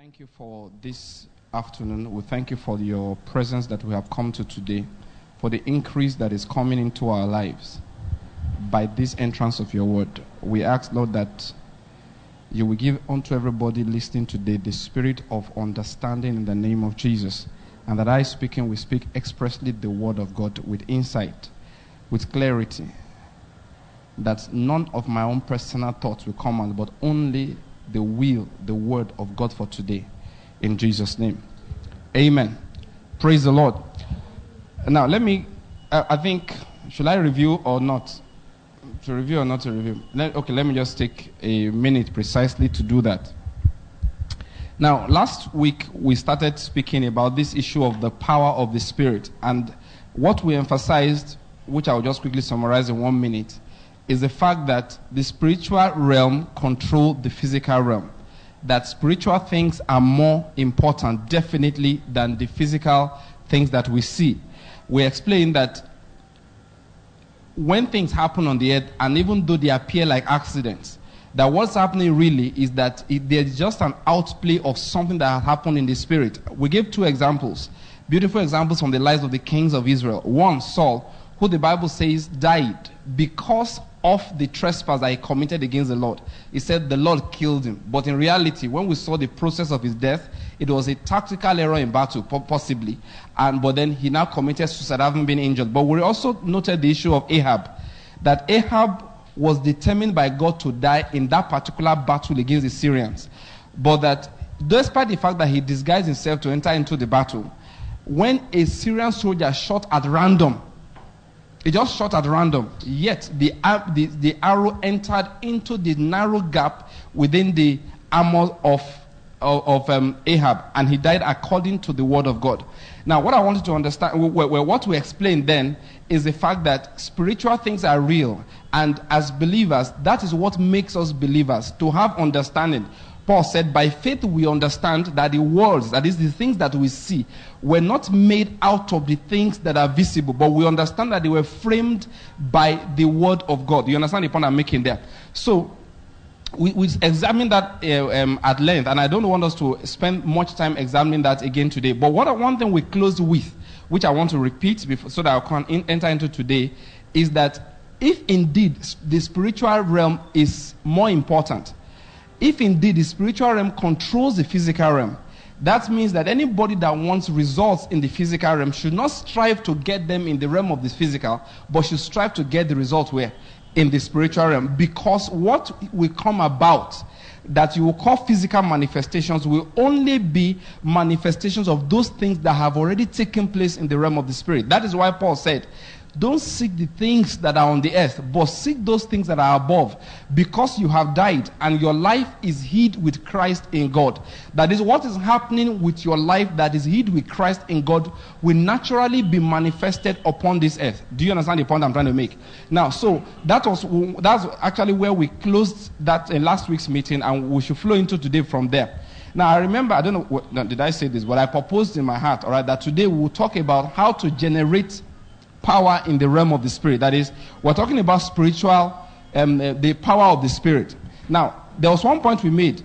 thank you for this afternoon. We thank you for your presence that we have come to today, for the increase that is coming into our lives by this entrance of your word. We ask, Lord, that you will give unto everybody listening today the spirit of understanding in the name of Jesus, and that I speaking will speak expressly the word of God with insight, with clarity, that none of my own personal thoughts will come out, but only the word of God for today. In Jesus' name. Amen. Praise the Lord. Now, I think, should I review or not? To review or not to review? Let me just take a minute precisely to do that. Now, last week, we started speaking about this issue of the power of the Spirit. And what we emphasized, which I'll just quickly summarize in 1 minute, is the fact that the spiritual realm controls the physical realm. That spiritual things are more important, definitely, than the physical things that we see. We explained that when things happen on the earth, and even though they appear like accidents, that what's happening really is that there's just an outplay of something that has happened in the spirit. We gave 2 examples, beautiful examples from the lives of the kings of Israel. One, Saul, who the Bible says died because of the trespass that he committed against the Lord. He said the Lord killed him. But in reality, when we saw the process of his death, it was a tactical error in battle, possibly. But then he now committed suicide, having been injured. But we also noted the issue of Ahab. That Ahab was determined by God to die in that particular battle against the Syrians. But that despite the fact that he disguised himself to enter into the battle, when a Syrian soldier shot at random, he just shot at random, yet the arrow entered into the narrow gap within the armor of Ahab, and he died according to the word of God. Now, what I wanted to understand, what we explained then, is the fact that spiritual things are real, and as believers, that is what makes us believers, to have understanding. Paul said, by faith we understand that the worlds, that is the things that we see, were not made out of the things that are visible, but we understand that they were framed by the word of God. You understand the point I'm making there? So, we examined that at length, and I don't want us to spend much time examining that again today. But one thing we closed with, which I want to repeat so that I can enter into today, is that if indeed the spiritual realm is more important, if indeed the spiritual realm controls the physical realm, that means that anybody that wants results in the physical realm should not strive to get them in the realm of the physical, but should strive to get the result where? In the spiritual realm. Because what will come about that you will call physical manifestations will only be manifestations of those things that have already taken place in the realm of the spirit. That is why Paul said, don't seek the things that are on the earth, but seek those things that are above, because you have died and your life is hid with Christ in God. That is what is happening with your life that is hid with Christ in God will naturally be manifested upon this earth. Do you understand the point I'm trying to make? Now, so that's actually where we closed that in last week's meeting, and we should flow into today from there. Now, I remember, I don't know, did I say this? But I proposed in my heart, all right, that today we will talk about how to generate power in the realm of the spirit. That is, we're talking about spiritual, the power of the spirit. Now, there was one point we made.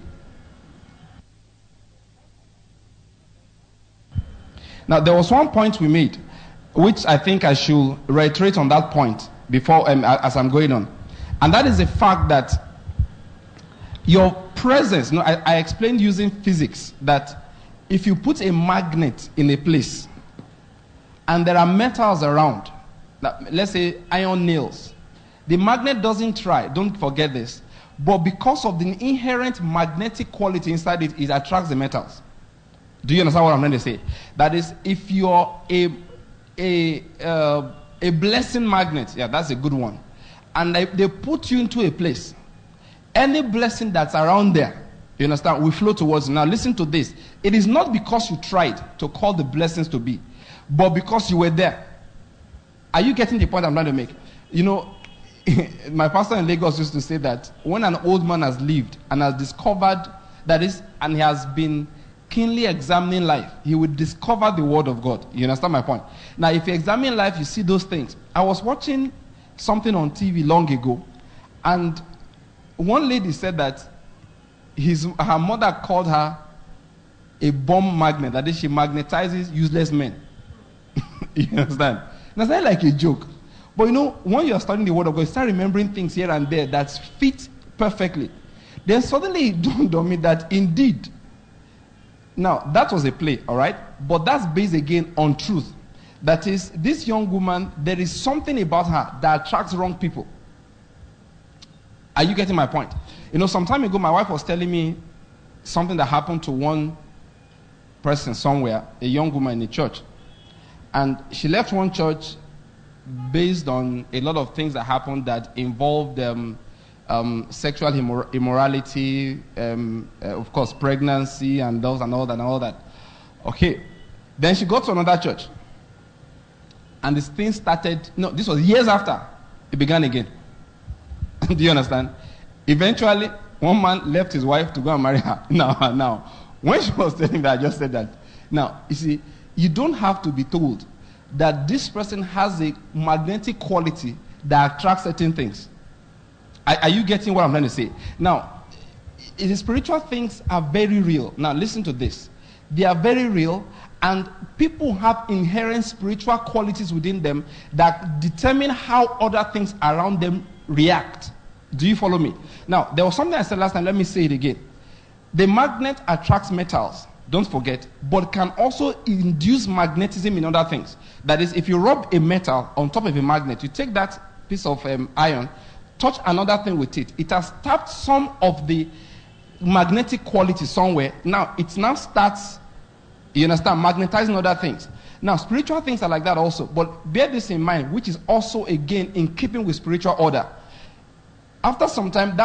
Which I think I should reiterate on that point before, as I'm going on. And that is the fact that your presence, I explained using physics that if you put a magnet in a place, and there are metals around, let's say iron nails, the magnet doesn't try, don't forget this, but because of the inherent magnetic quality inside it, it attracts the metals. Do you understand what I'm trying to say? That is, if you're a blessing magnet, yeah, that's a good one, and they put you into a place, any blessing that's around there, you understand, will flow towards you. Now listen to this. It is not because you tried to call the blessings to be, but because you were there. Are you getting the point I'm trying to make? You know, my pastor in Lagos used to say that when an old man has lived and has discovered and he has been keenly examining life, he would discover the word of God. You understand my point? Now, if you examine life, you see those things. I was watching something on TV long ago, and one lady said that her mother called her a bomb magnet. That is, she magnetizes useless men. You understand? That's not like a joke. But when you are studying the Word of God, you start remembering things here and there that fit perfectly. Then suddenly it dawned on me that indeed, now that was a play, all right? But that's based again on truth. That is, this young woman, there is something about her that attracts wrong people. Are you getting my point? Some time ago, my wife was telling me something that happened to one person somewhere, a young woman in a church. And she left one church based on a lot of things that happened that involved sexual immorality, of course, pregnancy, and all that. Okay. Then she got to another church. And this thing started, this was years after it began again. Do you understand? Eventually, one man left his wife to go and marry her. Now, when she was telling me, I just said that. Now, you see, you don't have to be told that this person has a magnetic quality that attracts certain things. Are you getting what I'm trying to say? Now, the spiritual things are very real. Now, listen to this. They are very real, and people have inherent spiritual qualities within them that determine how other things around them react. Do you follow me? Now, there was something I said last time. Let me say it again. The magnet attracts metals. Don't forget, but can also induce magnetism in other things. That is, if you rub a metal on top of a magnet, you take that piece of iron, touch another thing with it. It has tapped some of the magnetic quality somewhere. Now, it now starts, you understand, magnetizing other things. Now, spiritual things are like that also. But bear this in mind, which is also, again, in keeping with spiritual order. After some time,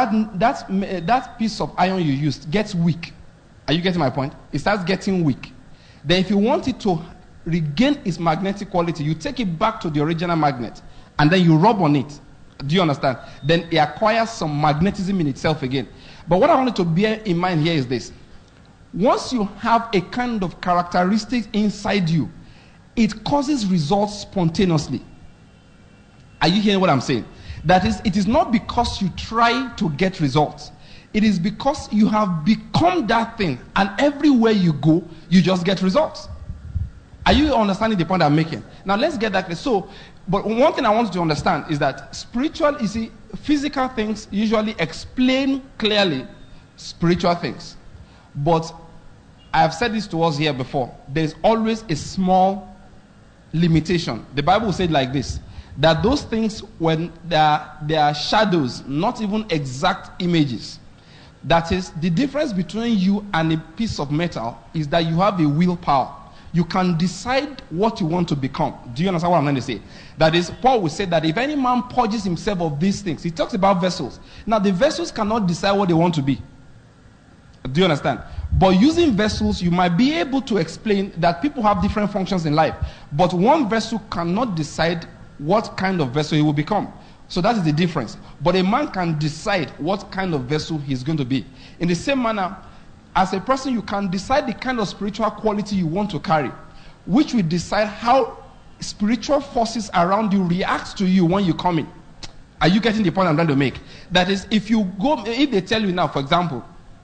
that piece of iron you used gets weak. Are you getting my point? It starts getting weak. Then if you want it to regain its magnetic quality, you take it back to the original magnet, and then you rub on it. Do you understand? Then it acquires some magnetism in itself again. But what I wanted to bear in mind here is this. Once you have a kind of characteristic inside you, it causes results spontaneously. Are you hearing what I'm saying? That is, it is not because you try to get results. It is because you have become that thing, and everywhere you go, you just get results. Are you understanding the point I'm making? Now let's get that clear. So, but one thing I want you to understand is that physical things usually explain clearly spiritual things. But I have said this to us here before. There's always a small limitation. The Bible said like this, that those things, when they are shadows, not even exact images. That is, the difference between you and a piece of metal is that you have a willpower. You can decide what you want to become. Do you understand what I'm trying to say? That is, Paul will say that if any man purges himself of these things, he talks about vessels. Now, the vessels cannot decide what they want to be. Do you understand? But using vessels, you might be able to explain that people have different functions in life. But one vessel cannot decide what kind of vessel he will become. So that is the difference. But a man can decide what kind of vessel he's going to be. In the same manner, as a person, you can decide the kind of spiritual quality you want to carry, which will decide how spiritual forces around you react to you when you come in. Are you getting the point I'm trying to make? That is, if they tell you now, for example,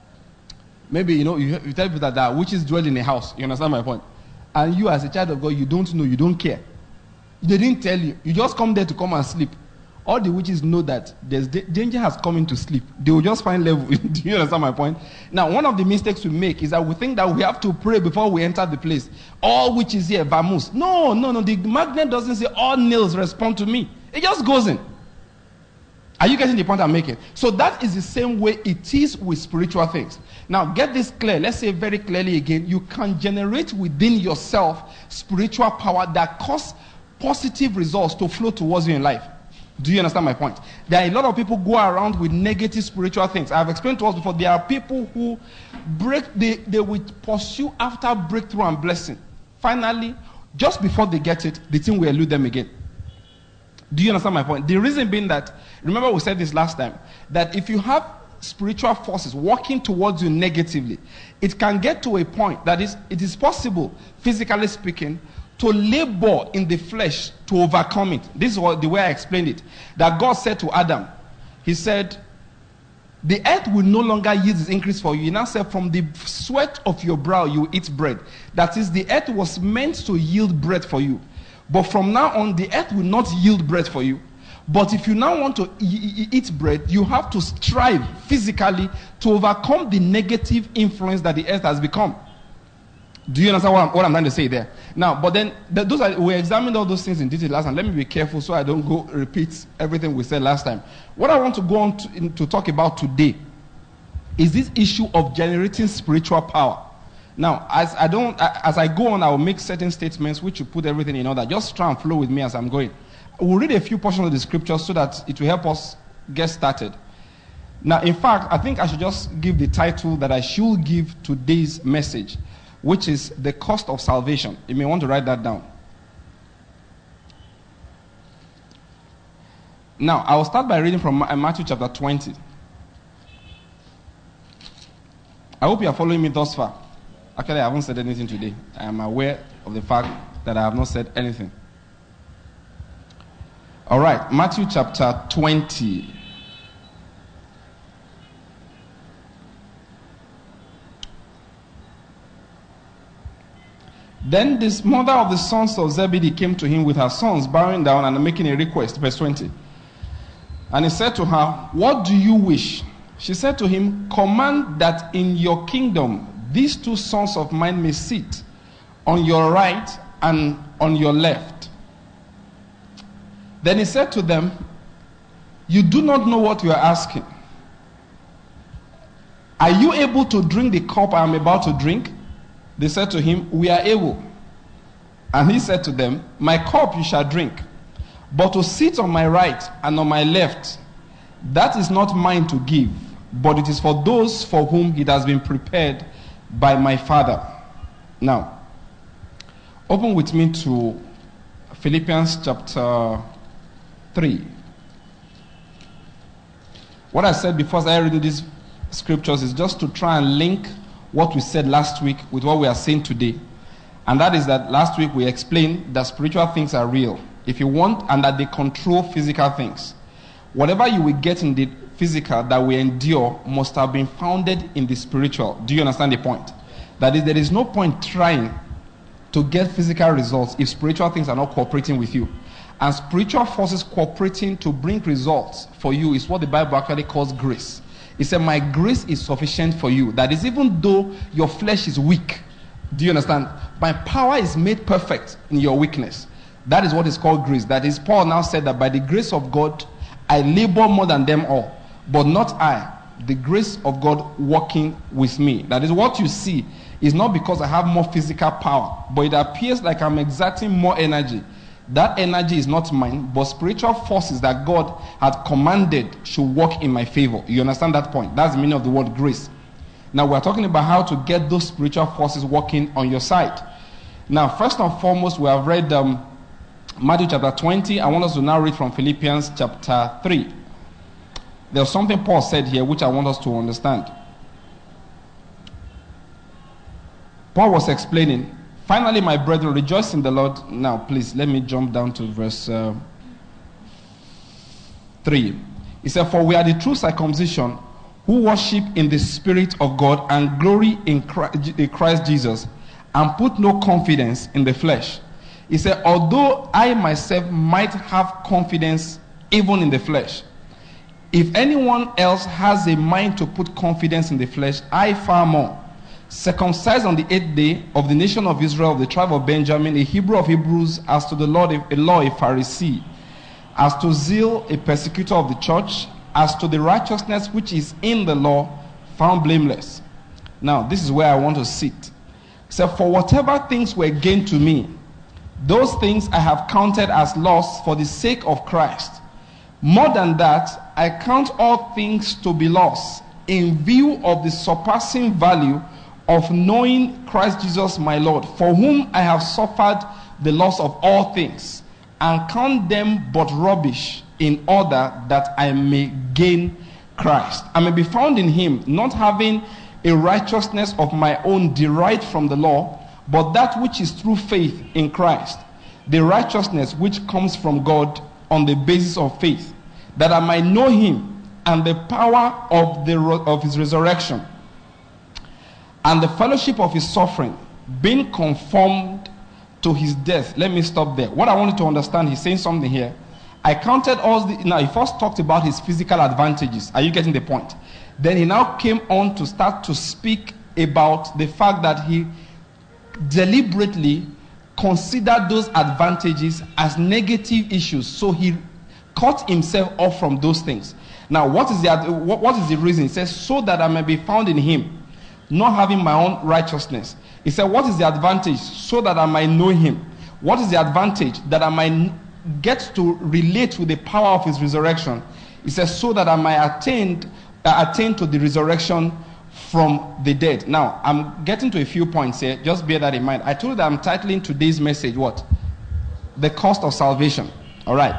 maybe, you tell people that witches dwell in a house. You understand my point? And you, as a child of God, you don't know, you don't care. They didn't tell you. You just come there to come and sleep. All the witches know that there's danger has come into sleep. They will just find level. Do you understand my point? Now, one of the mistakes we make is that we think that we have to pray before we enter the place. All witches here, vamoose. No. The magnet doesn't say all nails respond to me. It just goes in. Are you getting the point I'm making? So that is the same way it is with spiritual things. Now, get this clear. Let's say very clearly again. You can generate within yourself spiritual power that cause positive results to flow towards you in life. Do you understand my point? There are a lot of people go around with negative spiritual things. I've explained to us before, there are people who they will pursue after breakthrough and blessing. Finally, just before they get it, the thing will elude them again. Do you understand my point? The reason being that, remember we said this last time, that if you have spiritual forces working towards you negatively, it can get to a point that it is possible, physically speaking, to labor in the flesh to overcome it. This is the way I explained it. That God said to Adam, he said, The earth will no longer yield its increase for you. He now said, from the sweat of your brow you eat bread. That is, the earth was meant to yield bread for you. But from now on, the earth will not yield bread for you. But if you now want to eat bread, you have to strive physically to overcome the negative influence that the earth has become. Do you understand what I'm trying to say there? Now, but then, we examined all those things in detail last time. Let me be careful so I don't go repeat everything we said last time. What I want to go on to talk about today is this issue of generating spiritual power. Now, as I go on, I will make certain statements which will put everything in order. Just try and flow with me as I'm going. We'll read a few portions of the scriptures so that it will help us get started. Now, in fact, I think I should just give the title that I should give today's message, which is the cost of salvation. You may want to write that down. Now, I will start by reading from Matthew chapter 20. I hope you are following me thus far. Actually, I haven't said anything today. I am aware of the fact that I have not said anything. All right, Matthew chapter 20. Then this mother of the sons of Zebedee came to him with her sons, bowing down and making a request. Verse 20. And he said to her, "What do you wish?" She said to him, "Command that in your kingdom these two sons of mine may sit on your right and on your left." Then he said to them, "You do not know what you are asking. Are you able to drink the cup I am about to drink?" They said to him, "We are able." And he said to them, "My cup you shall drink, but to sit on my right and on my left, that is not mine to give, but it is for those for whom it has been prepared by my Father." Now, open with me to Philippians chapter 3. What I said before I read these scriptures is just to try and link what we said last week with what we are saying today. And that is that last week we explained that spiritual things are real, if you want, and that they control physical things. Whatever you will get in the physical that we endure must have been founded in the spiritual. Do you understand the point? That is, there is no point trying to get physical results if spiritual things are not cooperating with you. And spiritual forces cooperating to bring results for you is what the Bible actually calls grace. He said, "My grace is sufficient for you." That is, even though your flesh is weak, do you understand? My power is made perfect in your weakness. That is what is called grace. That is, Paul now said that by the grace of God, I labor more than them all, but not I, the grace of God working with me. That is, what you see is not because I have more physical power, but it appears like I'm exerting more energy. That energy is not mine, but spiritual forces that God had commanded should work in my favor. You understand that point? That's the meaning of the word grace. Now we're talking about how to get those spiritual forces working on your side. Now, first and foremost, we have read Matthew chapter 20. I want us to now read from Philippians chapter 3. There's something Paul said here which I want us to understand. Paul was explaining, "Finally, my brethren, rejoice in the Lord." Now, please, let me jump down to verse 3. He said, "For we are the true circumcision, who worship in the Spirit of God and glory in Christ Jesus, and put no confidence in the flesh." He said, "Although I myself might have confidence even in the flesh, if anyone else has a mind to put confidence in the flesh, I far more. Circumcised on the 8th day, of the nation of Israel, of the tribe of Benjamin, a Hebrew of Hebrews, as to the law a Pharisee, as to zeal a persecutor of the church, as to the righteousness which is in the law, found blameless." Now, this is where I want to sit. He said, "For whatever things were gained to me, those things I have counted as loss for the sake of Christ. More than that, I count all things to be loss, in view of the surpassing value of knowing Christ Jesus my Lord, for whom I have suffered the loss of all things, and count them but rubbish, in order that I may gain Christ. I may be found in him, not having a righteousness of my own derived from the law, but that which is through faith in Christ, the righteousness which comes from God on the basis of faith, that I might know him and the power of his resurrection, and the fellowship of his suffering, being conformed to his death. Let me stop there. What I wanted to understand, he's saying something here. I counted all the... Now, he first talked about his physical advantages. Are you getting the point? Then he now came on to start to speak about the fact that he deliberately considered those advantages as negative issues. So he cut himself off from those things. Now, what is the reason? He says, so that I may be found in him, not having my own righteousness. He said, what is the advantage? So that I might know him. What is the advantage? That I might get to relate with the power of his resurrection. He says, so that I might attain to the resurrection from the dead. Now, I'm getting to a few points here. Just bear that in mind. I told you that I'm titling today's message, what? The cost of salvation. All right.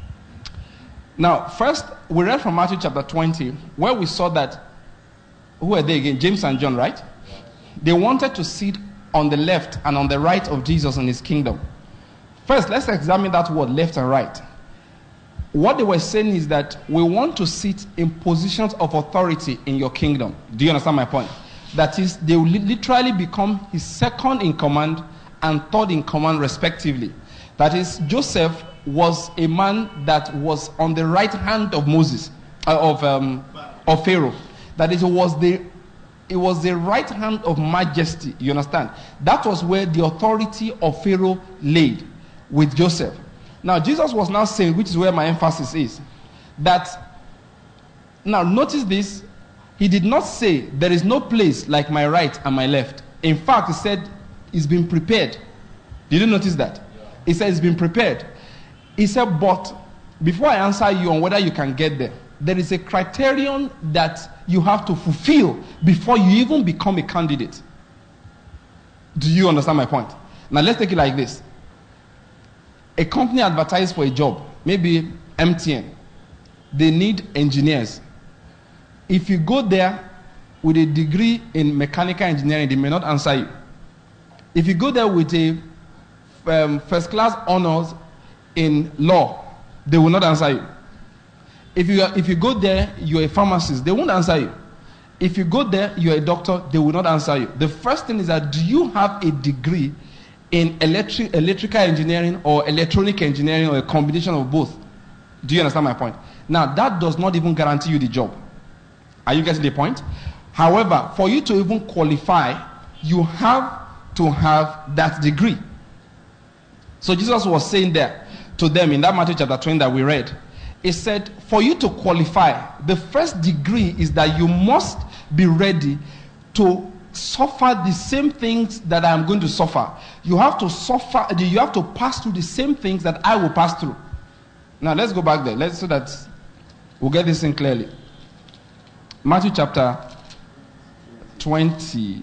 Now, first, we read from Matthew chapter 20, where we saw that, who are they again? James and John, right? They wanted to sit on the left and on the right of Jesus in his kingdom. First, let's examine that word, left and right. What they were saying is that we want to sit in positions of authority in your kingdom. Do you understand my point? That is, they will literally become his second in command and third in command respectively. That is, Joseph was a man that was on the right hand of Moses, of Pharaoh. That is, it was the right hand of majesty. You understand? That was where the authority of Pharaoh laid with Joseph. Now, Jesus was now saying, which is where my emphasis is, that, now notice this, he did not say, there is no place like my right and my left. In fact, he said, it's been prepared. Did you notice that? He said, it's been prepared. He said, but before I answer you on whether you can get there is a criterion that you have to fulfill before you even become a candidate. Do you understand my point? Now, let's take it like this. A company advertises for a job, maybe MTN. They need engineers. If you go there with a degree in mechanical engineering, they may not answer you. If you go there with a first class honors in law, they will not answer you. If you go there, you're a pharmacist, they won't answer you. If you go there, you're a doctor, they will not answer you. The first thing is that, do you have a degree in electrical engineering or electronic engineering or a combination of both? Do you understand my point? Now, that does not even guarantee you the job. Are you getting the point? However, for you to even qualify, you have to have that degree. So Jesus was saying there to them in that Matthew chapter 20 that we read, he said, for you to qualify, the first degree is that you must be ready to suffer the same things that I am going to suffer. You have to suffer, you have to pass through the same things that I will pass through. Now let's go back there, so that we'll get this in clearly. Matthew chapter 20.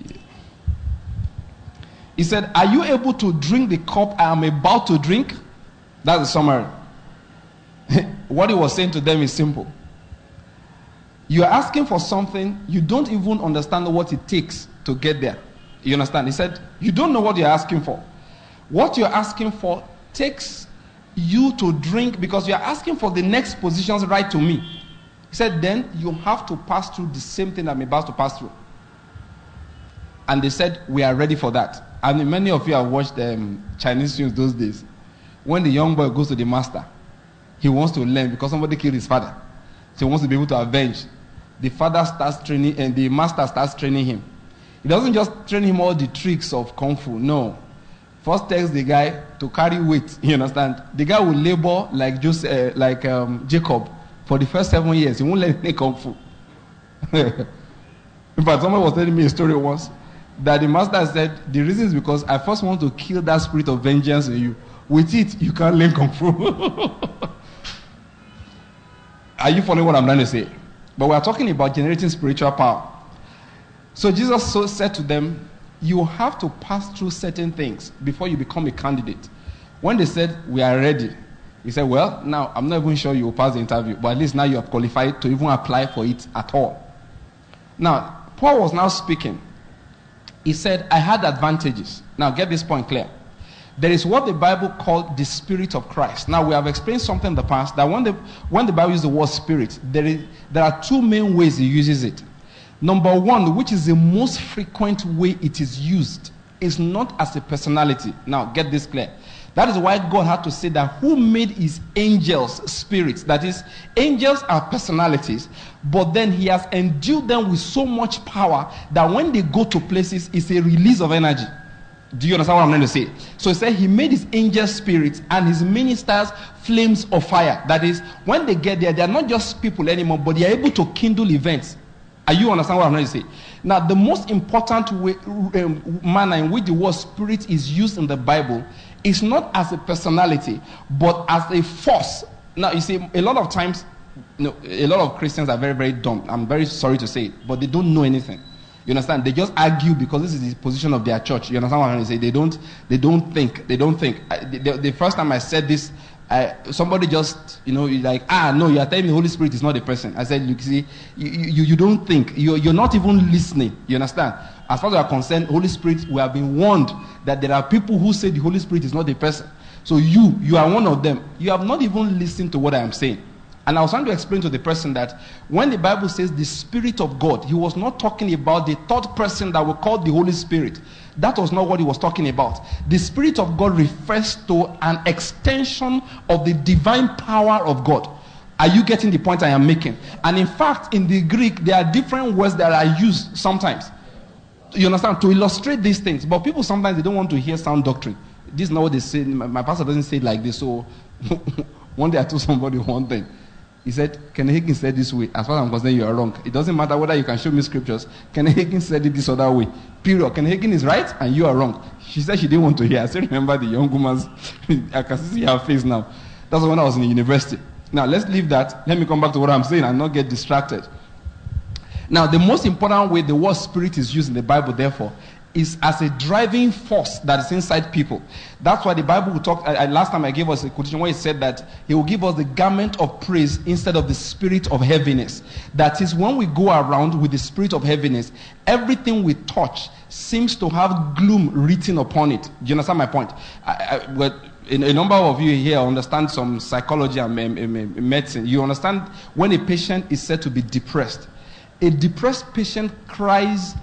He said, are you able to drink the cup I am about to drink? That's the summary. What he was saying to them is simple. You are asking for something, you don't even understand what it takes to get there. You understand? He said, you don't know what you're asking for. What you're asking for takes you to drink, because you're asking for the next positions right to me. He said, then you have to pass through the same thing I'm about to pass through. And they said, we are ready for that. And many of you have watched Chinese films those days. When the young boy goes to the master, he wants to learn because somebody killed his father. So he wants to be able to avenge. The father starts training, and the master starts training him. He doesn't just train him all the tricks of Kung Fu. No. First tells the guy to carry weight. You understand? The guy will labor like Jacob for the first 7 years. He won't learn any Kung Fu. In fact, someone was telling me a story once that the master said, the reason is because I first want to kill that spirit of vengeance in you. With it, you can't learn Kung Fu. Are you following what I'm trying to say? But we are talking about generating spiritual power. So Jesus said to them, you have to pass through certain things before you become a candidate. When they said, we are ready, he said, well, now I'm not even sure you will pass the interview, but at least now you are qualified to even apply for it at all. Now, Paul was now speaking. He said, I had advantages. Now get this point clear. There is what the Bible called the Spirit of Christ. Now, we have explained something in the past that when the Bible uses the word Spirit, there are two main ways it uses it. Number one, which is the most frequent way it is used, is not as a personality. Now, get this clear. That is why God had to say that who made his angels spirits? That is, angels are personalities, but then he has endued them with so much power that when they go to places, it's a release of energy. Do you understand what I'm trying to say? So he said he made his angel spirits and his ministers flames of fire. That is, when they get there, they are not just people anymore, but they are able to kindle events. Are you understand what I'm trying to say? Now, the most important manner in which the word spirit is used in the Bible is not as a personality, but as a force. Now, you see, a lot of times, a lot of Christians are very, very dumb. I'm very sorry to say it, but they don't know anything. You understand? They just argue because this is the position of their church. You understand what I'm trying to say? They don't think. The first time I said this, somebody just, like, no, you are telling me the Holy Spirit is not a person. I said, look, see, you don't think. You're not even listening. You understand? As far as you are concerned, Holy Spirit, we have been warned that there are people who say the Holy Spirit is not a person. So you are one of them. You have not even listened to what I am saying. And I was trying to explain to the person that when the Bible says the Spirit of God, he was not talking about the third person that we call the Holy Spirit. That was not what he was talking about. The Spirit of God refers to an extension of the divine power of God. Are you getting the point I am making? And in fact, in the Greek, there are different words that are used sometimes. You understand? To illustrate these things. But people sometimes, they don't want to hear sound doctrine. This is not what they say. My pastor doesn't say it like this. So one day I told somebody one thing. He said, Ken Hagin said this way. As far as I'm concerned, you are wrong. It doesn't matter whether you can show me scriptures. Ken Hagin said it this other way. Period. Ken Hagin is right and you are wrong. She said she didn't want to hear. I still remember the young woman's, I can see her face now. That's when I was in the university. Now, let's leave that. Let me come back to what I'm saying and not get distracted. Now, the most important way the word spirit is used in the Bible, therefore, is as a driving force that is inside people. That's why the Bible will talk. Last time I gave us a quotation where it said that he will give us the garment of praise instead of the spirit of heaviness. That is, when we go around with the spirit of heaviness, everything we touch seems to have gloom written upon it. Do you understand my point? A number of you here understand some psychology and medicine. You understand when a patient is said to be depressed. A depressed patient cries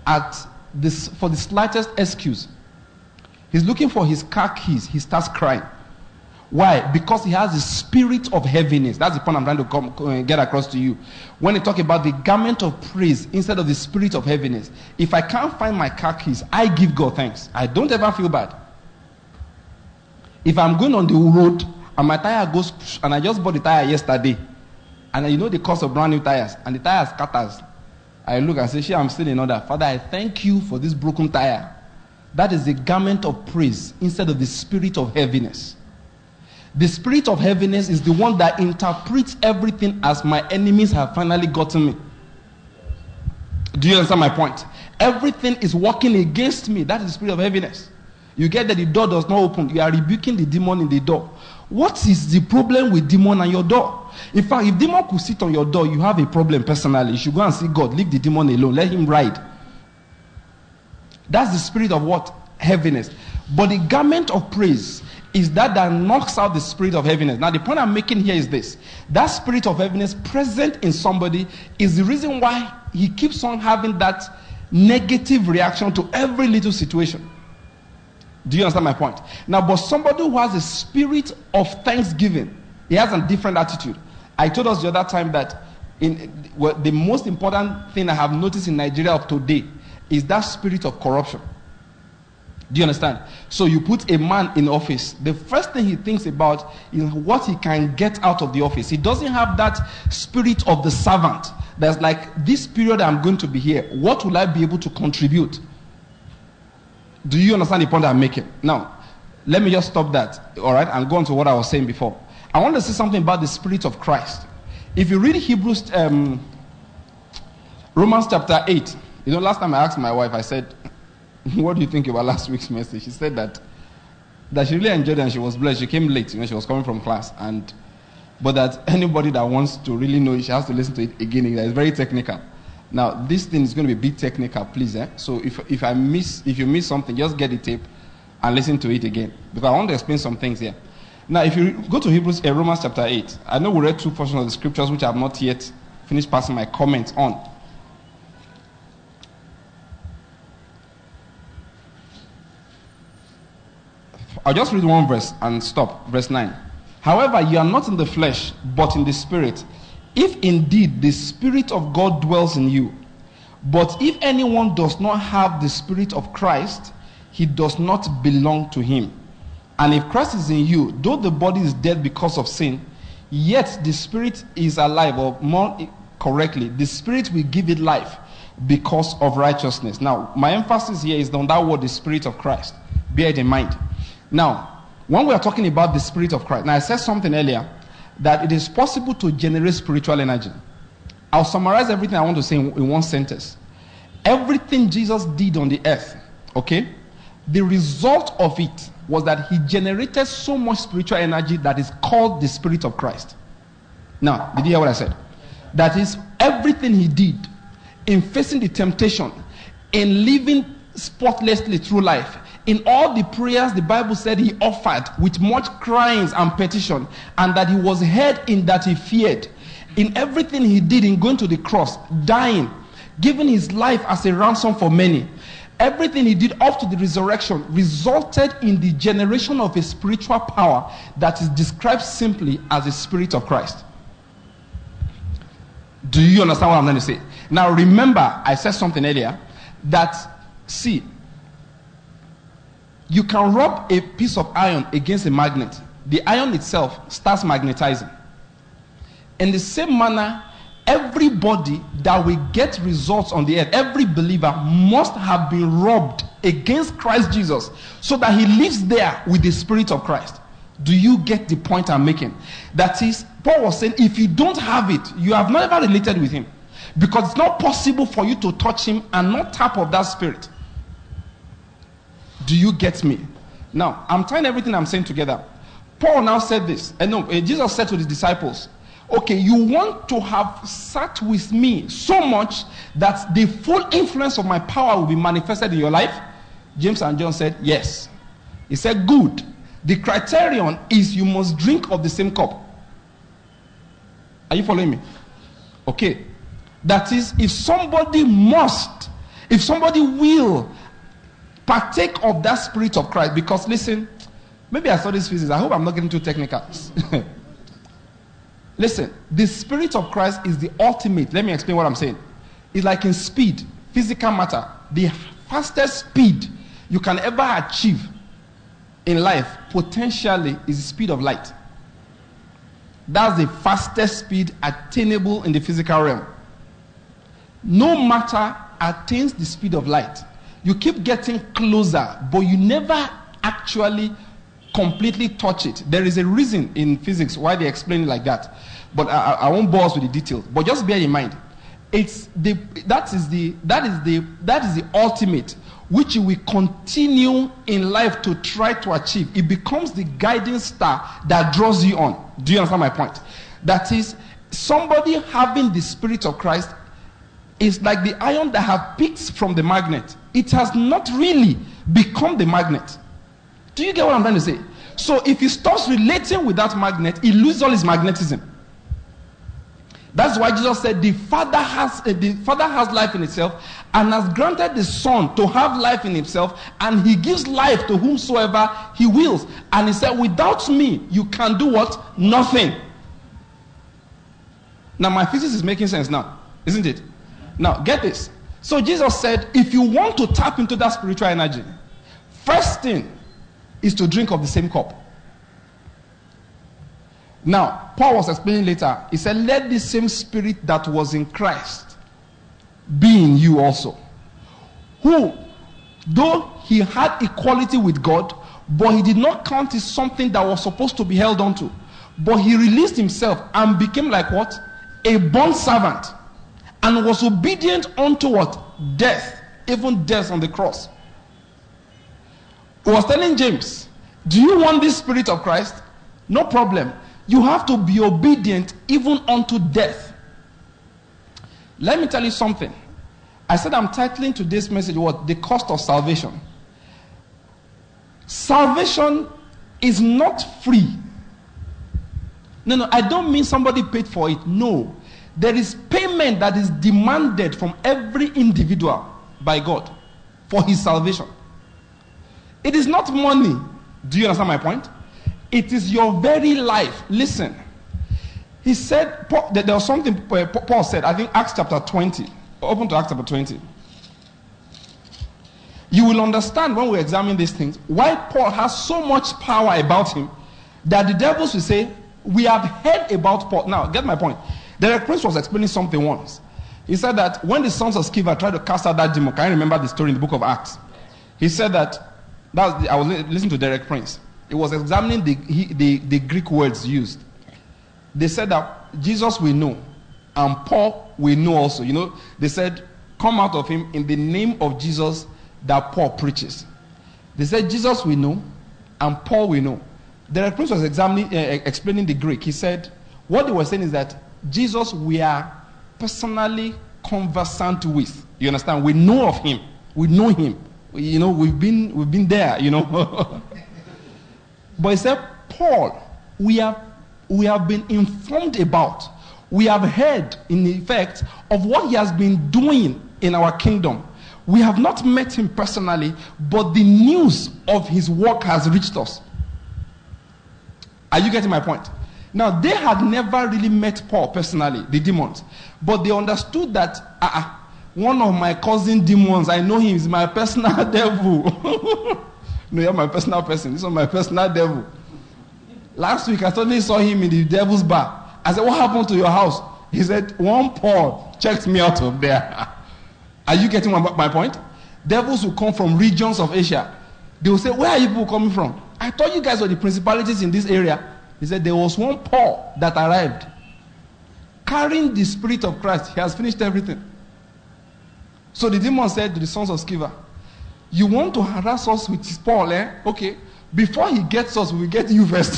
for the slightest excuse. He's looking for his car keys. He starts crying. Why? Because he has the spirit of heaviness. That's the point I'm trying to get across to you. When they talk about the garment of praise instead of the spirit of heaviness, if I can't find my car keys, I give God thanks. I don't ever feel bad. If I'm going on the road and my tire goes, and I just bought the tire yesterday, and you know the cost of brand new tires, and the tire scatters, I look and say, I'm still in order. Father, I thank you for this broken tire. That is the garment of praise instead of the spirit of heaviness. The spirit of heaviness is the one that interprets everything as my enemies have finally gotten me. Do you understand my point? Everything is working against me. That is the spirit of heaviness. You get that the door does not open. You are rebuking the demon in the door. What is the problem with demon and your door? In fact, if demon could sit on your door, you have a problem personally. You should go and see God. Leave the demon alone. Let him ride. That's the spirit of what? Heaviness. But the garment of praise is that knocks out the spirit of heaviness. Now, the point I'm making here is this. That spirit of heaviness present in somebody is the reason why he keeps on having that negative reaction to every little situation. Do you understand my point? Now, but somebody who has a spirit of thanksgiving, he has a different attitude. I told us the other time that the most important thing I have noticed in Nigeria of today is that spirit of corruption. Do you understand? So you put a man in office, the first thing he thinks about is what he can get out of the office. He doesn't have that spirit of the servant. That's like, this period I'm going to be here, what will I be able to contribute? Do you understand the point I'm making? Now, let me just stop that, all right, and go on to what I was saying before. I want to say something about the Spirit of Christ. If you read Romans chapter 8, last time I asked my wife, I said, what do you think about last week's message? She said that she really enjoyed it and she was blessed. She came late, she was coming from class, but that anybody that wants to really know it, she has to listen to it again. It's very technical. Now, this thing is going to be a bit technical, please. So if you miss something, just get the tape and listen to it again, because I want to explain some things here. Now, if you go to Romans chapter 8, I know we read two portions of the scriptures which I have not yet finished passing my comments on. I'll just read one verse and stop. Verse 9. However, you are not in the flesh, but in the Spirit, if indeed the Spirit of God dwells in you. But if anyone does not have the Spirit of Christ, he does not belong to him. And if Christ is in you, though the body is dead because of sin, yet the Spirit is alive, or more correctly, the Spirit will give it life because of righteousness. Now, my emphasis here is on that word, the Spirit of Christ. Bear it in mind. Now, when we are talking about the Spirit of Christ, now I said something earlier, that it is possible to generate spiritual energy. I'll summarize everything I want to say in one sentence. Everything Jesus did on the earth, okay, the result of it was that he generated so much spiritual energy that is called the Spirit of Christ. Now, did you hear what I said? That is, everything he did in facing the temptation, in living spotlessly through life, in all the prayers the Bible said he offered with much cryings and petition, and that he was heard in that he feared. In everything he did in going to the cross, dying, giving his life as a ransom for many, everything he did up to the resurrection resulted in the generation of a spiritual power that is described simply as the Spirit of Christ. Do you understand what I'm trying to say? Now remember, I said something earlier that, see, you can rub a piece of iron against a magnet. The iron itself starts magnetizing. In the same manner, everybody that will get results on the earth, every believer must have been rubbed against Christ Jesus so that he lives there with the Spirit of Christ. Do you get the point I'm making? That is, Paul was saying, if you don't have it, you have never related with him. Because it's not possible for you to touch him and not tap of that Spirit. Do you get me? Now, I'm tying everything I'm saying together. Paul now said this. Jesus said to the disciples, okay, you want to have sat with me so much that the full influence of my power will be manifested in your life? James and John said, yes. He said, good. The criterion is you must drink of the same cup. Are you following me? Okay. That is, if somebody will partake of that Spirit of Christ, because listen, maybe I studied physics. I hope I'm not getting too technical. Listen, the Spirit of Christ is the ultimate. Let me explain what I'm saying. It's like in speed, physical matter. The fastest speed you can ever achieve in life potentially is the speed of light. That's the fastest speed attainable in the physical realm. No matter attains the speed of light. You keep getting closer, but you never actually completely touch it. There is a reason in physics why they explain it like that. But I won't bore us with the details. But just bear in mind, that is the ultimate, which you will continue in life to try to achieve. It becomes the guiding star that draws you on. Do you understand my point? That is, somebody having the Spirit of Christ is like the iron that have picked from the magnet. It has not really become the magnet. Do you get what I'm trying to say? So if he stops relating with that magnet, he loses all his magnetism. That's why Jesus said the Father has life in itself and has granted the Son to have life in himself, and he gives life to whomsoever he wills. And he said, without me, you can do what? Nothing. Now my physics is making sense now, isn't it? Now get this. So Jesus said, if you want to tap into that spiritual energy, first thing is to drink of the same cup. Now, Paul was explaining later, he said, let the same Spirit that was in Christ be in you also. Who, though he had equality with God, but he did not count it something that was supposed to be held onto, but he released himself and became like what? A bond servant. And was obedient unto what? Death. Even death on the cross. He was telling James, do you want this Spirit of Christ? No problem. You have to be obedient even unto death. Let me tell you something. I said I'm titling today's message what? The cost of salvation. salvation is not free. No, I don't mean somebody paid for it. No. There is payment that is demanded from every individual by God for his salvation. It is not money. Do you understand my point? It is your very life. Listen. He said, there was something Paul said, I think Acts chapter 20. Open to Acts chapter 20. You will understand when we examine these things why Paul has so much power about him that the devils will say, we have heard about Paul. Now, get my point. Derek Prince was explaining something once. He said that when the sons of Sceva tried to cast out that demon, can you remember the story in the book of Acts? He said that I was listening to Derek Prince. He was examining the Greek words used. They said that Jesus we know, and Paul we know also. You know, they said, come out of him in the name of Jesus that Paul preaches. They said, Jesus we know, and Paul we know. Derek Prince was explaining the Greek. He said, what they were saying is that Jesus we are personally conversant with. You understand? We know of him. We know him. We've been there, But he said, Paul, we have been informed about. We have heard, in effect, of what he has been doing in our kingdom. We have not met him personally, but the news of his work has reached us. Are you getting my point? Now, they had never really met Paul personally, the demons. But they understood that, one of my cousin demons, I know him, is my personal devil. No, you're my personal person. This is my personal devil. Last week, I suddenly saw him in the devil's bar. I said, what happened to your house? He said, one Paul checked me out of there. Are you getting my point? Devils will come from regions of Asia. They will say, where are you people coming from? I thought you guys were the principalities in this area. He said, there was one Paul that arrived. Carrying the Spirit of Christ. He has finished everything. So the demon said to the sons of Sceva, you want to harass us with Paul, eh? Okay. Before he gets us, we will get you first.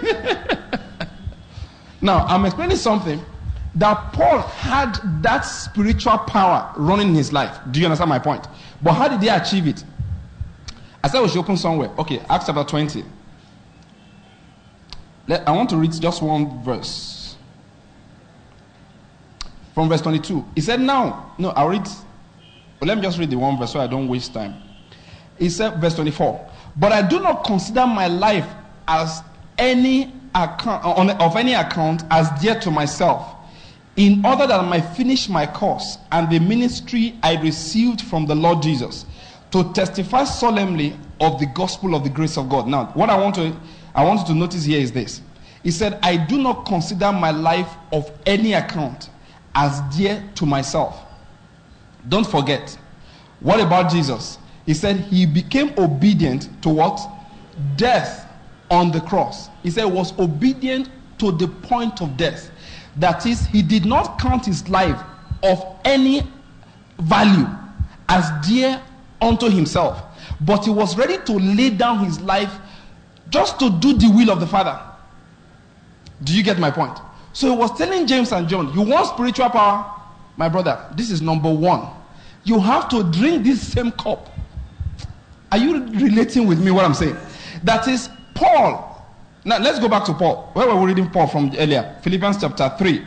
Now, I'm explaining something that Paul had that spiritual power running in his life. Do you understand my point? But how did he achieve it? I said we should open somewhere. Okay, Acts chapter 20. I want to read just one verse. From verse 22. He said, I'll read. But let me just read the one verse so I don't waste time. He said, verse 24. But I do not consider my life as of any account as dear to myself, in order that I might finish my course and the ministry I received from the Lord Jesus, to testify solemnly of the gospel of the grace of God. Now, what I want you to notice here is this. He said, I do not consider my life of any account as dear to myself. Don't forget. What about Jesus? He said he became obedient to what? Death on the cross. He said was obedient to the point of death. That is, he did not count his life of any value as dear unto himself, but he was ready to lay down his life just to do the will of the Father. Do you get my point? So he was telling James and John, you want spiritual power? My brother, this is number one. You have to drink this same cup. Are you relating with me what I'm saying? That is Paul. Now let's go back to Paul. Where were we reading Paul from earlier? Philippians chapter 3.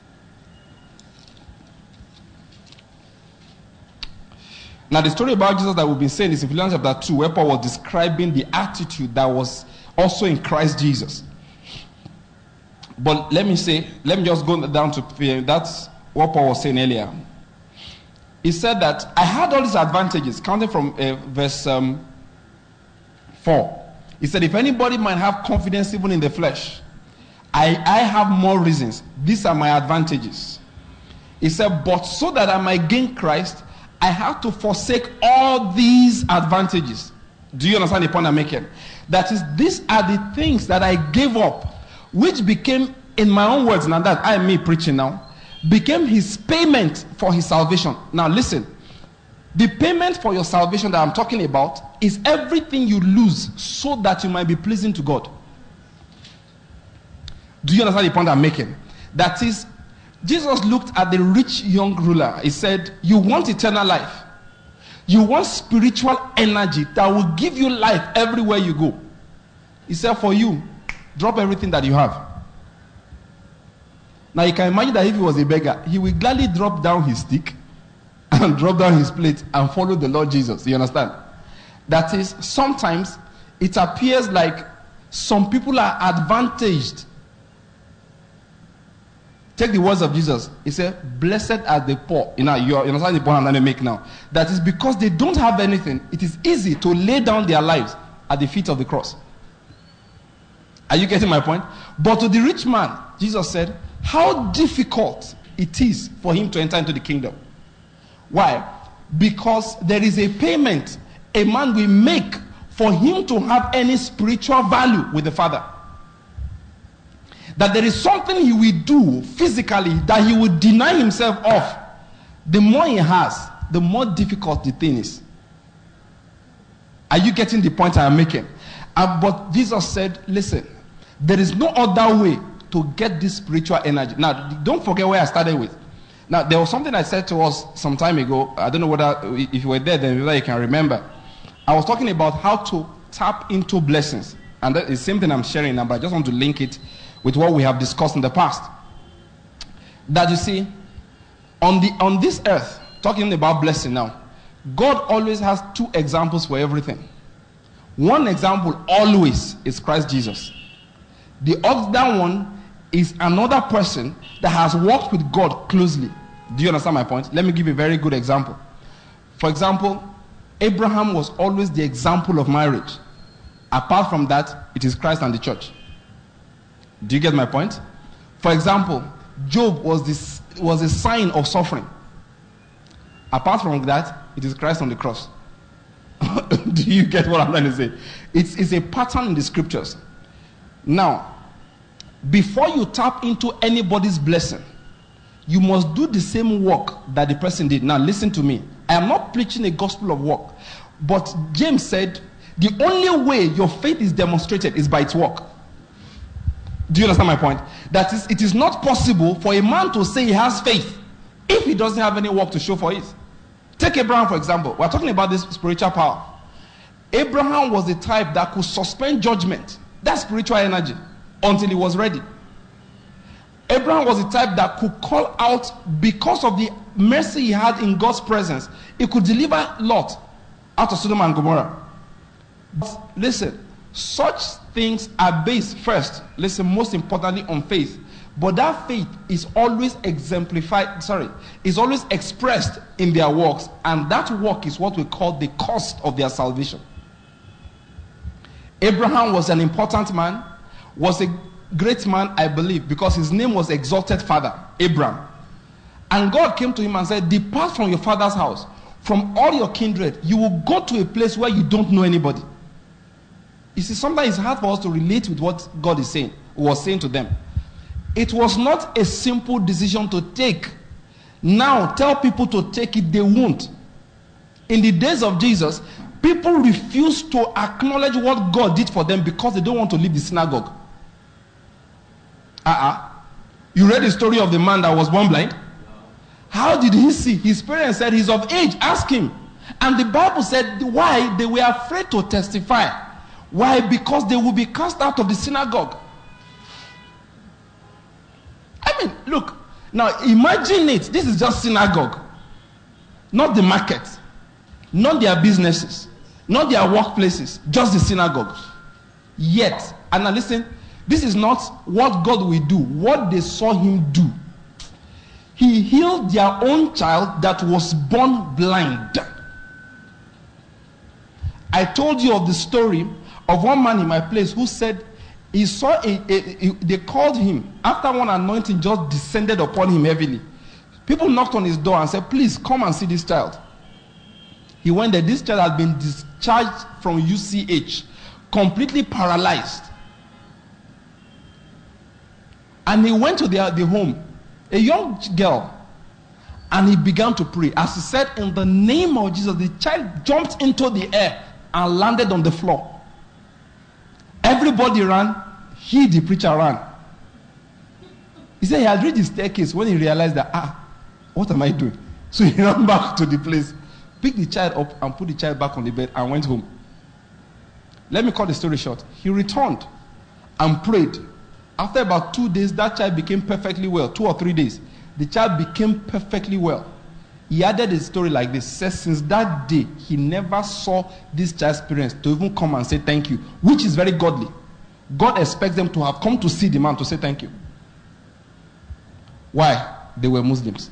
Now the story about Jesus that we've been saying is in Philippians chapter 2, where Paul was describing the attitude that was also in Christ Jesus. But let me just go down to that's what Paul was saying earlier. He said that I had all these advantages, counting from verse 4. He said, if anybody might have confidence even in the flesh, I have more reasons. These are my advantages. He said, but so that I might gain Christ, I have to forsake all these advantages. Do you understand the point I'm making? That is, these are the things that I gave up, which became, in my own words, now that I am me preaching now, became his payment for his salvation. Now listen, the payment for your salvation that I'm talking about is everything you lose so that you might be pleasing to God. Do you understand the point I'm making? That is, Jesus looked at the rich young ruler. He said, you want eternal life. You want spiritual energy that will give you life everywhere you go. He said, for you, drop everything that you have. Now you can imagine that if he was a beggar, he would gladly drop down his stick and drop down his plate and follow the Lord Jesus. You understand? That is, sometimes it appears like some people are advantaged. Take the words of Jesus. He said, blessed are the poor. You understand the point I'm going to make now? That is because they don't have anything, it is easy to lay down their lives at the feet of the cross. Are you getting my point? But to the rich man, Jesus said, how difficult it is for him to enter into the kingdom. Why? Because there is a payment a man will make for him to have any spiritual value with the Father. That there is something he will do physically that he will deny himself of. The more he has, the more difficult the thing is. Are you getting the point I am making? But Jesus said, listen, there is no other way to get this spiritual energy. Now, don't forget where I started with. Now, there was something I said to us some time ago. I don't know whether, if you were there, then whether you can remember. I was talking about how to tap into blessings. And that is the same thing I'm sharing now, but I just want to link it with what we have discussed in the past. That you see, on this earth, talking about blessing now, God always has two examples for everything. One example always is Christ Jesus. The other one is another person that has worked with God closely. Do you understand my point? Let me give you a very good example. For example, Abraham was always the example of marriage. Apart from that, it is Christ and the church. Do you get my point? For example, Job was a sign of suffering. Apart from that, it is Christ on the cross. Do you get what I'm trying to say? It's a pattern in the scriptures. Now, before you tap into anybody's blessing, you must do the same work that the person did. Now, listen to me. I am not preaching a gospel of work. But James said, the only way your faith is demonstrated is by its work. Do you understand my point? That is, it is not possible for a man to say he has faith if he doesn't have any work to show for it. Take Abraham, for example. We're talking about this spiritual power. Abraham was the type that could suspend judgment, that spiritual energy, until he was ready. Abraham was the type that could call out, because of the mercy he had in God's presence, he could deliver Lot out of Sodom and Gomorrah. But listen, such things are based first, listen, most importantly, on faith. But that faith is always is always expressed in their works. And that work is what we call the cost of their salvation. Abraham was an important man, was a great man, I believe, because his name was Exalted Father, Abraham. And God came to him and said, depart from your father's house, from all your kindred. You will go to a place where you don't know anybody. You see, sometimes it's hard for us to relate with what God is saying, was saying to them. It was not a simple decision to take. Now, tell people to take it, they won't. In the days of Jesus, people refused to acknowledge what God did for them because they don't want to leave the synagogue. You read the story of the man that was born blind? How did he see? His parents said he's of age. Ask him. And the Bible said why they were afraid to testify. Why? Because they will be cast out of the synagogue. I mean, look. Now imagine it. This is just synagogue. Not the market. Not their businesses. Not their workplaces. Just the synagogue. Yet, and now listen, this is not what God will do. What they saw him do. He healed their own child that was born blind. I told you of the story of one man in my place who said he saw they called him after one anointing just descended upon him heavily. People knocked on his door and said, please come and see this child. He went there. This child had been discharged from UCH, completely paralyzed. And he went to the home, a young girl, and he began to pray. As he said, in the name of Jesus, the child jumped into the air and landed on the floor. Everybody ran. He, the preacher, ran. He said he had reached the staircase when he realized that, what am I doing? So he ran back to the place picked the child up and put the child back on the bed and went home. Let me cut the story short. He returned and prayed. After about 2 days, that child became perfectly well. 2 or 3 days. The child became perfectly well. He added a story like this. Says since that day, he never saw this child's parents to even come and say thank you, which is very godly. God expects them to have come to see the man to say thank you. Why? They were Muslims.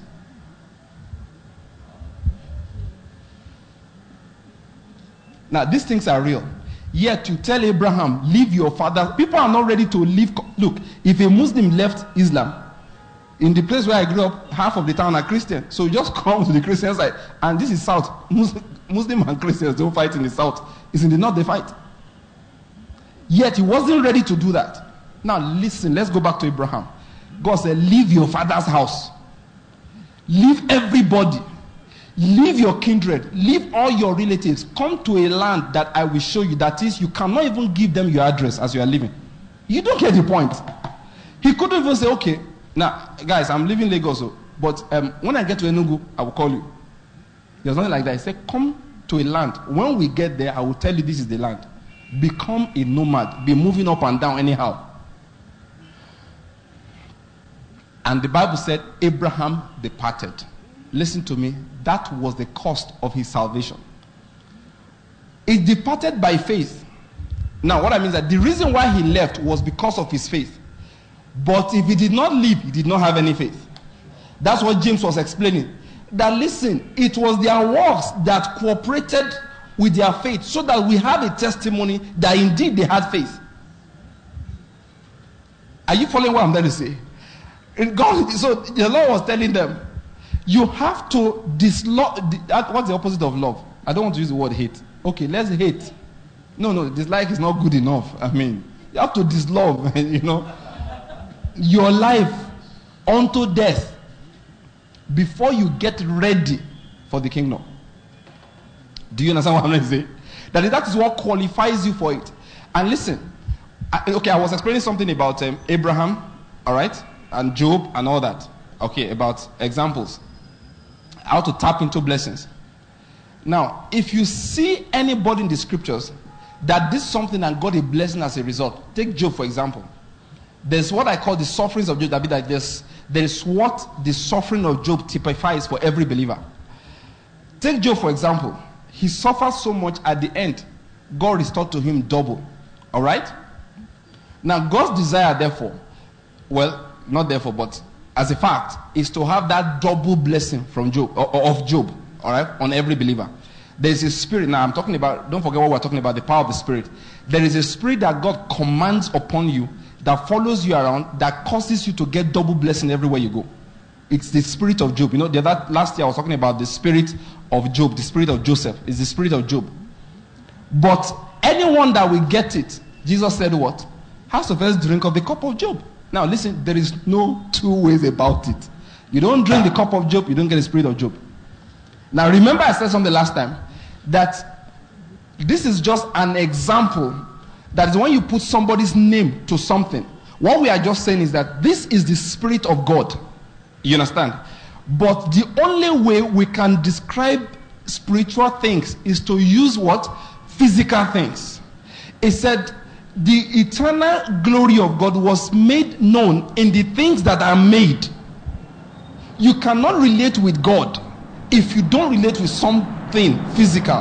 Now, these things are real. Yet you tell Abraham, leave your father. People are not ready to leave. Look, if a Muslim left Islam, in the place where I grew up, half of the town are Christian. So you just come to the Christian side. And this is South. Muslim and Christians don't fight in the South. It's in the North they fight. Yet he wasn't ready to do that. Now listen, let's go back to Abraham. God said, leave your father's house. Leave everybody. Leave your kindred. Leave all your relatives. Come to a land that I will show you. That is, you cannot even give them your address as you are living. You don't get the point. He couldn't even say, okay, now, guys, I'm leaving Lagos, but when I get to Enugu, I will call you. There's nothing like that. He said, come to a land. When we get there, I will tell you this is the land. Become a nomad. Be moving up and down anyhow. And the Bible said, Abraham departed. Listen to me. That was the cost of his salvation. He departed by faith. Now, what I mean is that the reason why he left was because of his faith. But if he did not leave, he did not have any faith. That's what James was explaining. That listen, it was their works that cooperated with their faith so that we have a testimony that indeed they had faith. Are you following what I'm trying to say? God, so the Lord was telling them, you have to dislove. What's the opposite of love? I don't want to use the word hate. Okay, let's hate. No, dislike is not good enough. I mean, you have to dislove, your life unto death before you get ready for the kingdom. Do you understand what I'm trying to say? That is what qualifies you for it. And listen, I was explaining something about Abraham, all right, and Job and all that. Okay, about examples. How to tap into blessings. Now, if you see anybody in the scriptures that did something and got a blessing as a result, take Job for example. There's what I call the sufferings of Job. There is what the suffering of Job typifies for every believer. Take Job for example. He suffered so much, at the end, God restored to him double. All right? Now, God's desire, therefore, well, not therefore, but as a fact, is to have that double blessing from Job, of Job, all right, on every believer. There is a spirit. Now, I'm talking about, don't forget what we're talking about, the power of the spirit. There is a spirit that God commands upon you, that follows you around, that causes you to get double blessing everywhere you go. It's the spirit of Job. Last year I was talking about the spirit of Job, the spirit of Joseph. It's the spirit of Job. But anyone that will get it, Jesus said what? Has to first drink of the cup of Job. Now listen, there is no two ways about it. You don't drink the cup of Job, you don't get the spirit of Job. Now remember I said something last time, that this is just an example. That is when you put somebody's name to something. What we are just saying is that this is the spirit of God. You understand? But the only way we can describe spiritual things is to use what? Physical things. It said the eternal glory of God was made known in the things that are made. You cannot relate with God if you don't relate with something physical.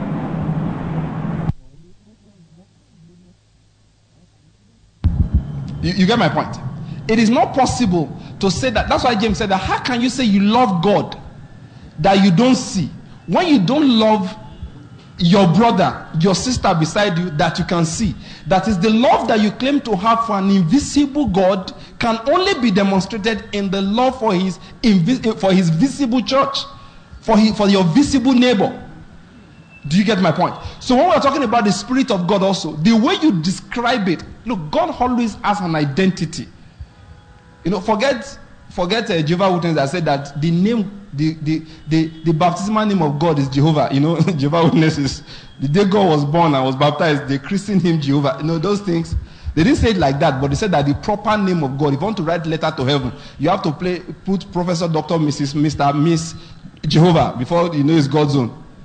You get my point? It is not possible to say that. That's why James said that. How can you say you love God that you don't see, when you don't love your brother, your sister beside you that you can see? That is, the love that you claim to have for an invisible God can only be demonstrated in the love for his visible church, for your visible neighbor. Do you get my point? So when we're talking about the spirit of God also, the way you describe it, look, God always has an identity. Forget Jehovah's Witnesses that said that the name, the baptismal name of God is Jehovah. Jehovah's Witnesses, the day God was born and was baptized, they christened him Jehovah. Those things, they didn't say it like that, but they said that the proper name of God, if you want to write letter to heaven, you have to put Professor, Dr., Mrs., Mr., Miss Jehovah before it's God's own.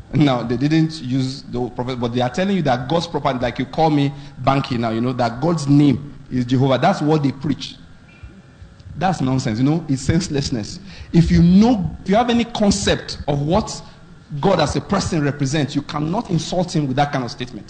Now, they didn't use the prophet, but they are telling you that God's property, like you call me Banky now, that God's name is Jehovah. That's what they preach. That's nonsense, it's senselessness. If you have any concept of what God as a person represents, you cannot insult him with that kind of statement.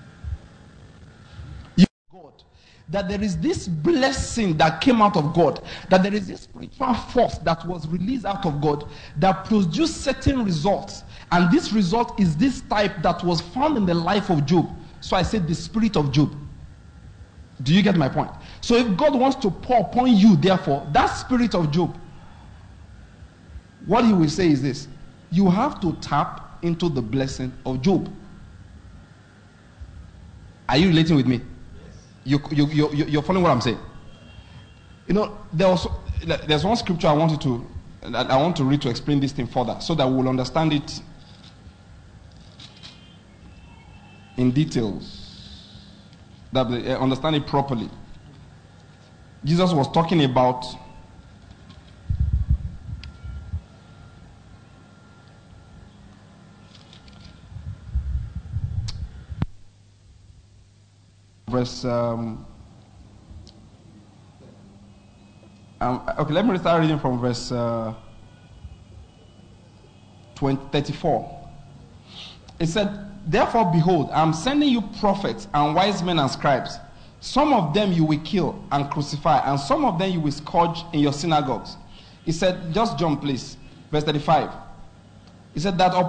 That there is this blessing that came out of God, that there is this spiritual force that was released out of God that produced certain results, and this result is this type that was found in the life of Job. So I said the spirit of Job. Do you get my point? So if God wants to pour upon you, therefore, that spirit of Job, what he will say is this: you have to tap into the blessing of Job. Are you relating with me? You're following what I'm saying? There's one scripture I want to read to explain this thing further, so that we'll understand it in details, that we understand it properly. Jesus was talking about verse okay, let me start reading from verse 34. It said, therefore behold, I am sending you prophets and wise men and scribes. Some of them you will kill and crucify, and some of them you will scourge in your synagogues. He said, just jump please, verse 35. He said that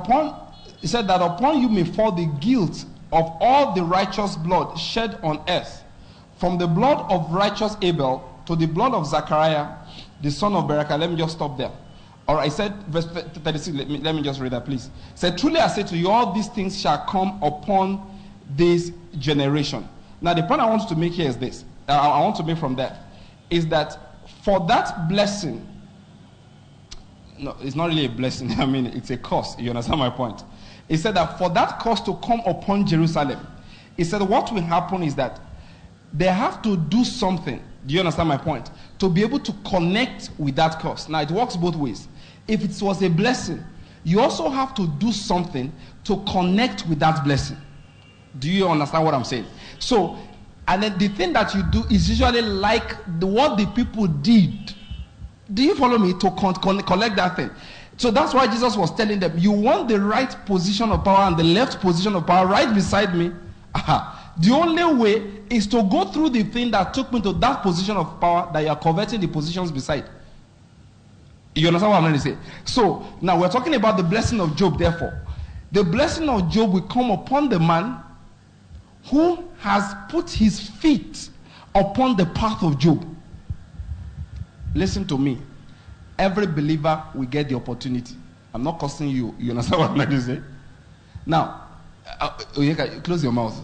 upon you may fall the guilt of all the righteous blood shed on earth, from the blood of righteous Abel to the blood of Zachariah, the son of Berechiah. Let me just stop there. All right, I said, verse 36, let me just read that, please. It said, truly I say to you, all these things shall come upon this generation. Now, the point I want to make here is this. I want to make from that, is that for that blessing, no, it's not really a blessing. I mean, it's a curse. You understand my point? He said that for that curse to come upon Jerusalem, he said what will happen is that they have to do something. Do you understand my point? To be able to connect with that curse. Now, it works both ways. If it was a blessing, you also have to do something to connect with that blessing. Do you understand what I'm saying? So, and then the thing that you do is usually like what the people did. Do you follow me? To collect that thing. So that's why Jesus was telling them, you want the right position of power and the left position of power right beside me? Aha. The only way is to go through the thing that took me to that position of power that you are converting the positions beside. You understand what I'm trying to say? So, now we're talking about the blessing of Job, therefore. The blessing of Job will come upon the man who has put his feet upon the path of Job. Listen to me. Every believer will get the opportunity. I'm not cursing you. You understand what I'm trying to say? Now, close your mouth.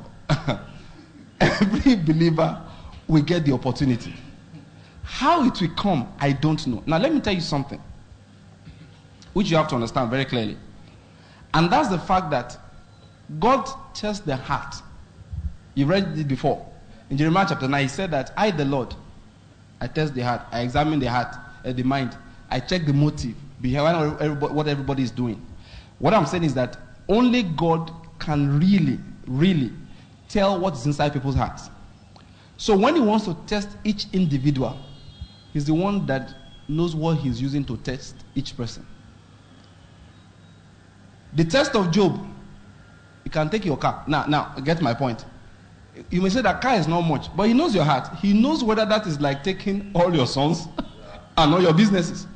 Every believer will get the opportunity. How it will come, I don't know. Now, let me tell you something, which you have to understand very clearly. And that's the fact that God tests the heart. You've read it before. In Jeremiah chapter 9, he said that I, the Lord, I test the heart. I examine the heart, the mind. I check the motive behind what everybody is doing. What I'm saying is that only God can really, really tell what's inside people's hearts. So when he wants to test each individual, he's the one that knows what he's using to test each person. The test of Job, you can take your car. Now, get my point. You may say that car is not much, but he knows your heart. He knows whether that is like taking all your sons and all your businesses.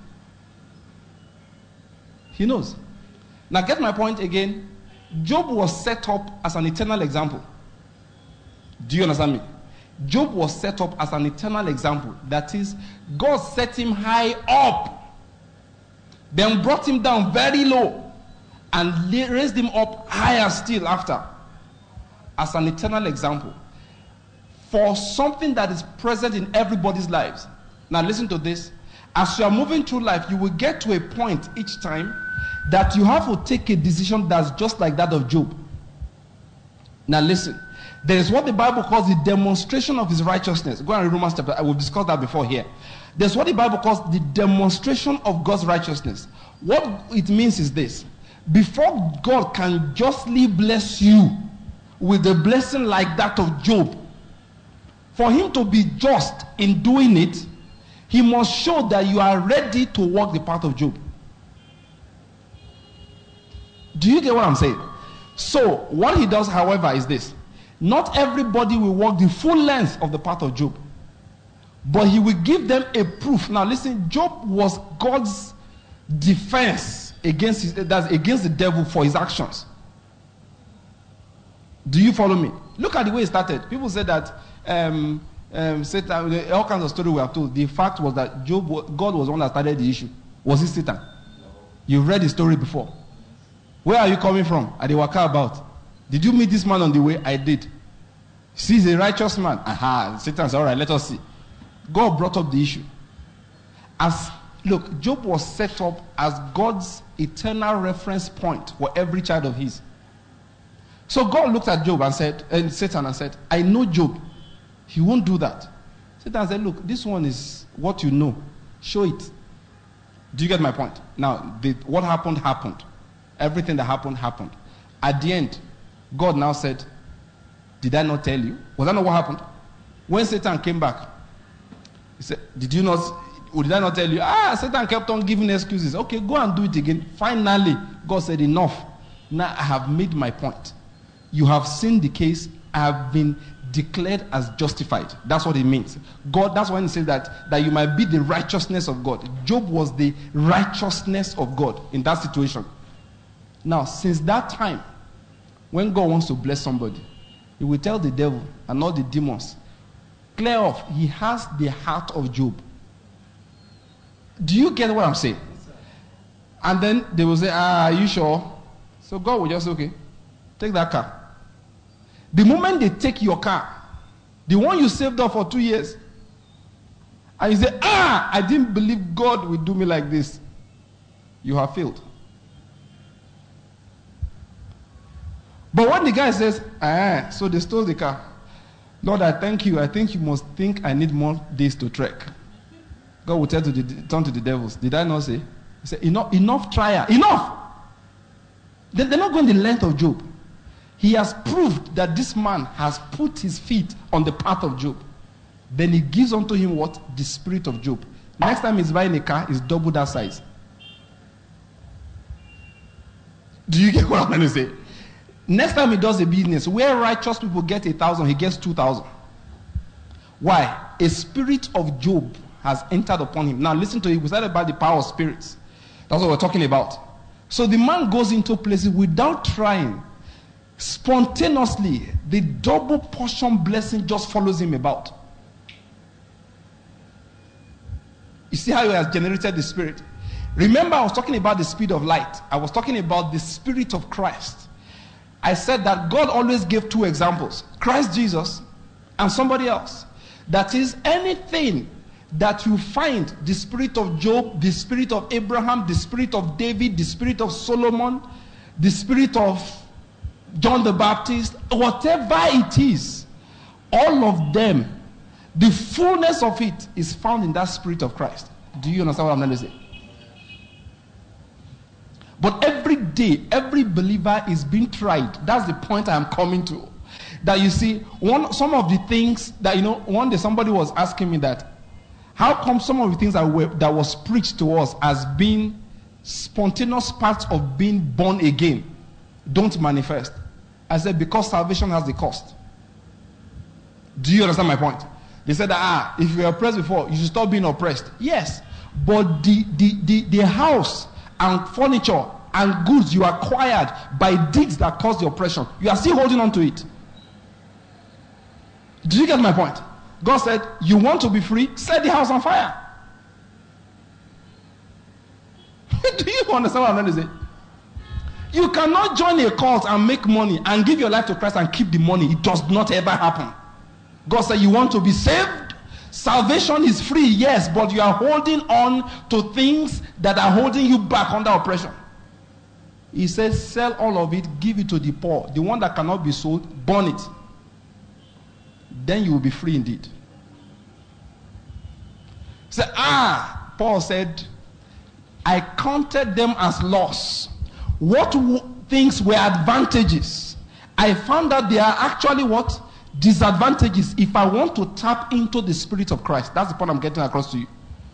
He knows. Now, get my point again. Job was set up as an eternal example. Do you understand me? Job was set up as an eternal example. That is, God set him high up, then brought him down very low, and raised him up higher still after, as an eternal example for something that is present in everybody's lives. Now listen to this. As you are moving through life, you will get to a point each time that you have to take a decision that's just like that of Job. Now listen. There is what the Bible calls the demonstration of his righteousness. Go and read Romans chapter. I will discuss that before here. There's what the Bible calls the demonstration of God's righteousness. What it means is this. before God can justly bless you with a blessing like that of Job, for him to be just in doing it, he must show that you are ready to walk the path of Job. Do you get what I'm saying? So, what he does, however, is this. Not everybody will walk the full length of the path of Job, but he will give them a proof. Now listen, Job was God's defense against the devil for his actions. Do you follow me? Look at the way it started. People said that Satan, all kinds of stories we have told. The fact was that God was the one that started the issue. Was it Satan? No. You've read the story before. Where are you coming from? Are they waka about? Did you meet this man on the way? I did. See, he's a righteous man. Aha, Satan said, all right, let us see. God brought up the issue. Look, Job was set up as God's eternal reference point for every child of his. So God looked at Job and Satan and said, I know Job. He won't do that. Satan said, look, this one is what you know. Show it. Do you get my point? Now, what happened. Everything that happened. At the end, God now said, did I not tell you? Was that not what happened? When Satan came back, he said, did I not tell you? Satan kept on giving excuses. Okay, go and do it again. Finally, God said, enough. Now I have made my point. You have seen the case. I have been declared as justified. That's what it means. God, that's when he says that you might be the righteousness of God. Job was the righteousness of God in that situation. Now, since that time, when God wants to bless somebody, he will tell the devil and all the demons, clear off, he has the heart of Job. Do you get what I'm saying? And then they will say, are you sure? So God will just say, okay, take that car. The moment they take your car, the one you saved up for 2 years, and you say, I didn't believe God would do me like this, you have failed. But when the guy says, so they stole the car, Lord, I thank you. I think you must think I need more days to trek. God will turn to the devils. Did I not say? He said, enough trial. Enough! They're not going the length of Job. He has proved that this man has put his feet on the path of Job. Then he gives unto him what? The spirit of Job. Next time he's buying a car, it's double that size. Do you get what I'm trying to say? Next time he does a business, where righteous people get 1,000, he gets 2,000. Why? A spirit of Job has entered upon him. Now listen to it. We started about the power of spirits. That's what we're talking about. So the man goes into places without trying. Spontaneously, the double portion blessing just follows him about. You see how he has generated the spirit? Remember, I was talking about the speed of light. I was talking about the spirit of Christ. I said that God always gave two examples, Christ Jesus and somebody else. That is, anything that you find the spirit of Job, the spirit of Abraham, the spirit of David, the spirit of Solomon, the spirit of John the Baptist, whatever it is, all of them, the fullness of it is found in that spirit of Christ. Do you understand what I'm trying to say? But every day, every believer is being tried. That's the point I am coming to. That you see, some of the things that, one day somebody was asking me that, how come some of the things that was preached to us as being spontaneous parts of being born again don't manifest? I said, because salvation has the cost. Do you understand my point? They said that, if you were oppressed before, you should stop being oppressed. Yes, but the house and furniture and goods you acquired by deeds that caused the oppression, you are still holding on to it. Do you get my point? God said, you want to be free? Set the house on fire. Do you understand what I'm trying to say? You cannot join a cult and make money and give your life to Christ and keep the money. It does not ever happen. God said, you want to be saved? Salvation is free, yes, but you are holding on to things that are holding you back under oppression. He says, sell all of it, give it to the poor. The one that cannot be sold, burn it. Then you will be free indeed. Say, Paul said, I counted them as loss what things were advantages, I found that they are actually what? Disadvantages if I want to tap into the Spirit of Christ. That's the point I'm getting across to you.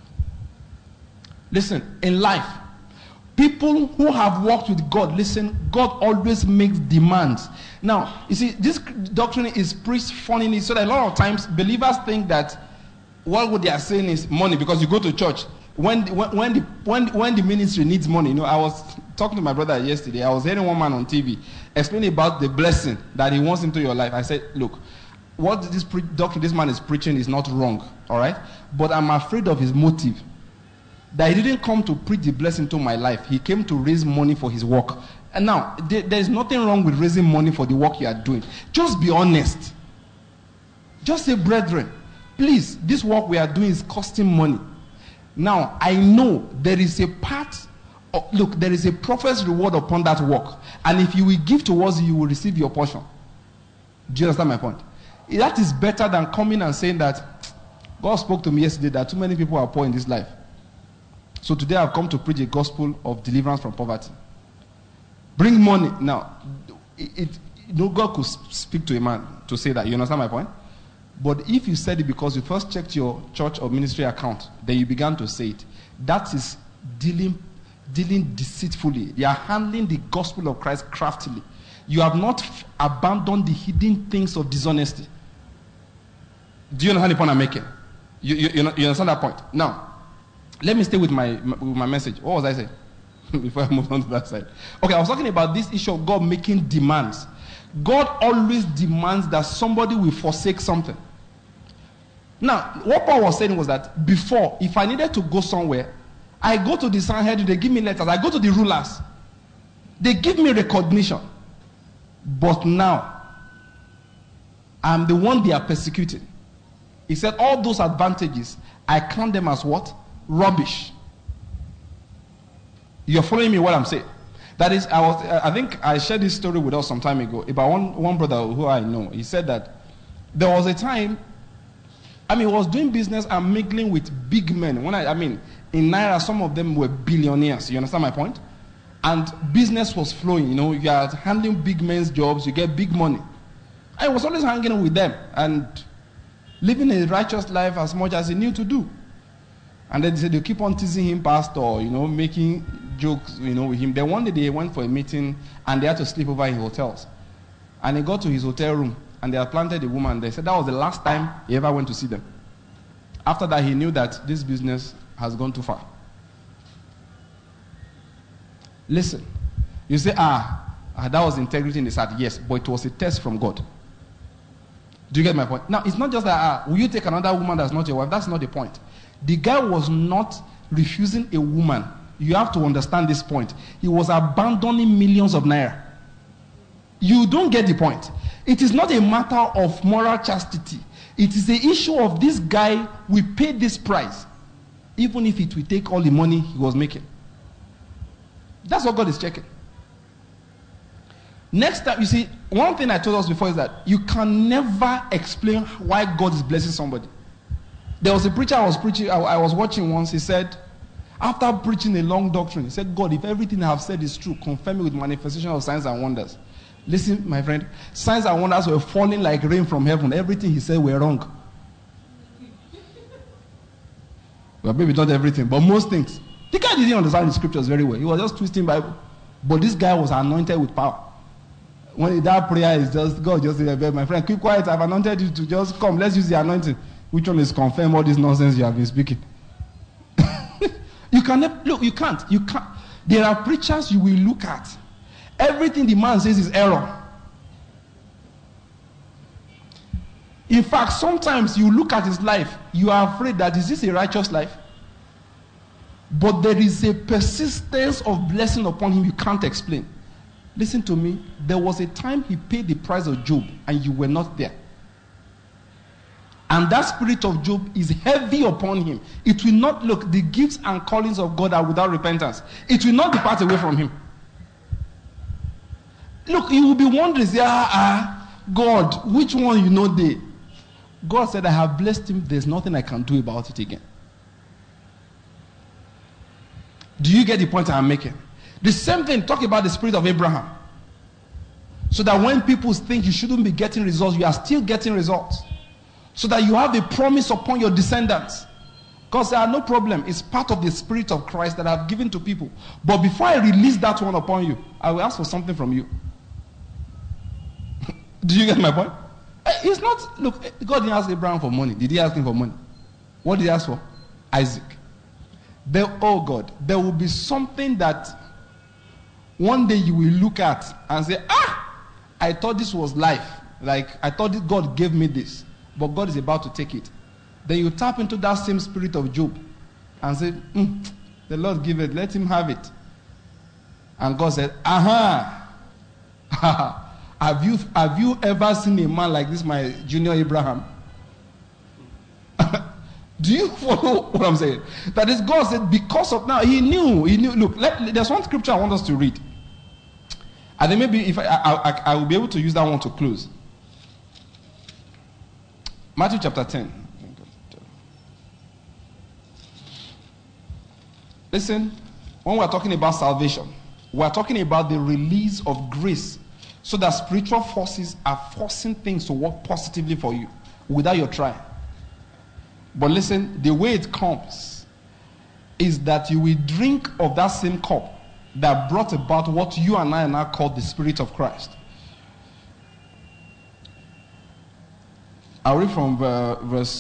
Listen, in life, people who have walked with God, listen, God always makes demands. Now, you see, this doctrine is preached funnily, so that a lot of times believers think that what they are saying is money, because you go to church. When the ministry needs money, I was talking to my brother yesterday. I was hearing one man on TV explaining about the blessing that he wants into your life. I said, look, what this doctrine this man is preaching is not wrong, all right? But I'm afraid of his motive. That he didn't come to preach the blessing to my life. He came to raise money for his work. And now, there is nothing wrong with raising money for the work you are doing. Just be honest. Just say, brethren, please, this work we are doing is costing money. Now, I know there is a part, there is a prophet's reward upon that work. And if you will give towards it, you will receive your portion. Do you understand my point? That is better than coming and saying that God spoke to me yesterday that too many people are poor in this life. So today I've come to preach a gospel of deliverance from poverty. Bring money. Now, God could speak to a man to say that. You understand my point? But if you said it because you first checked your church or ministry account, then you began to say it, that is dealing deceitfully. You are handling the gospel of Christ craftily. You have not abandoned the hidden things of dishonesty. Do you understand the point I'm making? You understand that point? Now, let me stay with my message. What was I saying? Before I move on to that side. Okay, I was talking about this issue of God making demands. God always demands that somebody will forsake something. Now, what Paul was saying was that before, if I needed to go somewhere, I go to the Sanhedrin, they give me letters. I go to the rulers. They give me recognition. But now, I'm the one they are persecuting. He said all those advantages, I count them as what? Rubbish. You're following me what I'm saying? That is, I think I shared this story with us some time ago about one brother who I know. He said that there was a time, he was doing business and mingling with big men. In Naira, some of them were billionaires. You understand my point? And business was flowing. You are handling big men's jobs, you get big money. I was always hanging with them and living a righteous life as much as he knew to do. And then they said they keep on teasing him, pastor, making jokes, with him. Then one day they went for a meeting and they had to sleep over in hotels. And he got to his hotel room and they had planted a woman. They said that was the last time he ever went to see them. After that, he knew that this business has gone too far. Listen, you say, that was integrity in his heart. Yes, but it was a test from God. Do you get my point? Now, it's not just that, will you take another woman that's not your wife? That's not the point. The guy was not refusing a woman. You have to understand this point. He was abandoning millions of naira. You don't get the point. It is not a matter of moral chastity. It is the issue of this guy, we paid this price, even if it will take all the money he was making. That's what God is checking. Next time, you see, one thing I told us before is that you can never explain why God is blessing somebody. There was a preacher I was watching once. He said, after preaching a long doctrine, he said, God, if everything I have said is true, confirm me with manifestation of signs and wonders. Listen, my friend, signs and wonders were falling like rain from heaven. Everything he said were wrong. Well, maybe not everything, but most things. The guy didn't understand the scriptures very well. He was just twisting Bible. But this guy was anointed with power. When that prayer is just, God just said, my friend, keep quiet. I've anointed you to just come. Let's use the anointing. Which one is confirm all this nonsense you have been speaking? You can't. There are preachers you will look at. Everything the man says is error. In fact, sometimes you look at his life, you are afraid that is this a righteous life? But there is a persistence of blessing upon him you can't explain. Listen to me. There was a time he paid the price of Job and you were not there. And that spirit of Job is heavy upon him. It will not, the gifts and callings of God are without repentance. It will not depart away from him. Look, you will be wondering, God, which one there? God said, I have blessed him. There's nothing I can do about it again. Do you get the point I'm making? The same thing, talk about the spirit of Abraham. So that when people think you shouldn't be getting results, you are still getting results. So that you have a promise upon your descendants. Because there are no problem. It's part of the spirit of Christ that I've given to people. But before I release that one upon you, I will ask for something from you. Do you get my point? It's not, look, God didn't ask Abraham for money. Did he ask him for money? What did he ask for? Isaac. Oh God, there will be something that one day you will look at and say, I thought this was life. Like, I thought that God gave me this. But God is about to take it. Then you tap into that same spirit of Job and say, the Lord give it, let him have it. And God said, have you ever seen a man like this, my junior Abraham? Do you follow what I'm saying? That is, God said, because of now, he knew. Look, there's one scripture I want us to read. And then maybe if I will be able to use that one to close. Matthew chapter 10. Listen, when we're talking about salvation, we're talking about the release of grace so that spiritual forces are forcing things to work positively for you without your trying. But listen, the way it comes is that you will drink of that same cup that brought about what you and I now call the Spirit of Christ. I'll read from verse...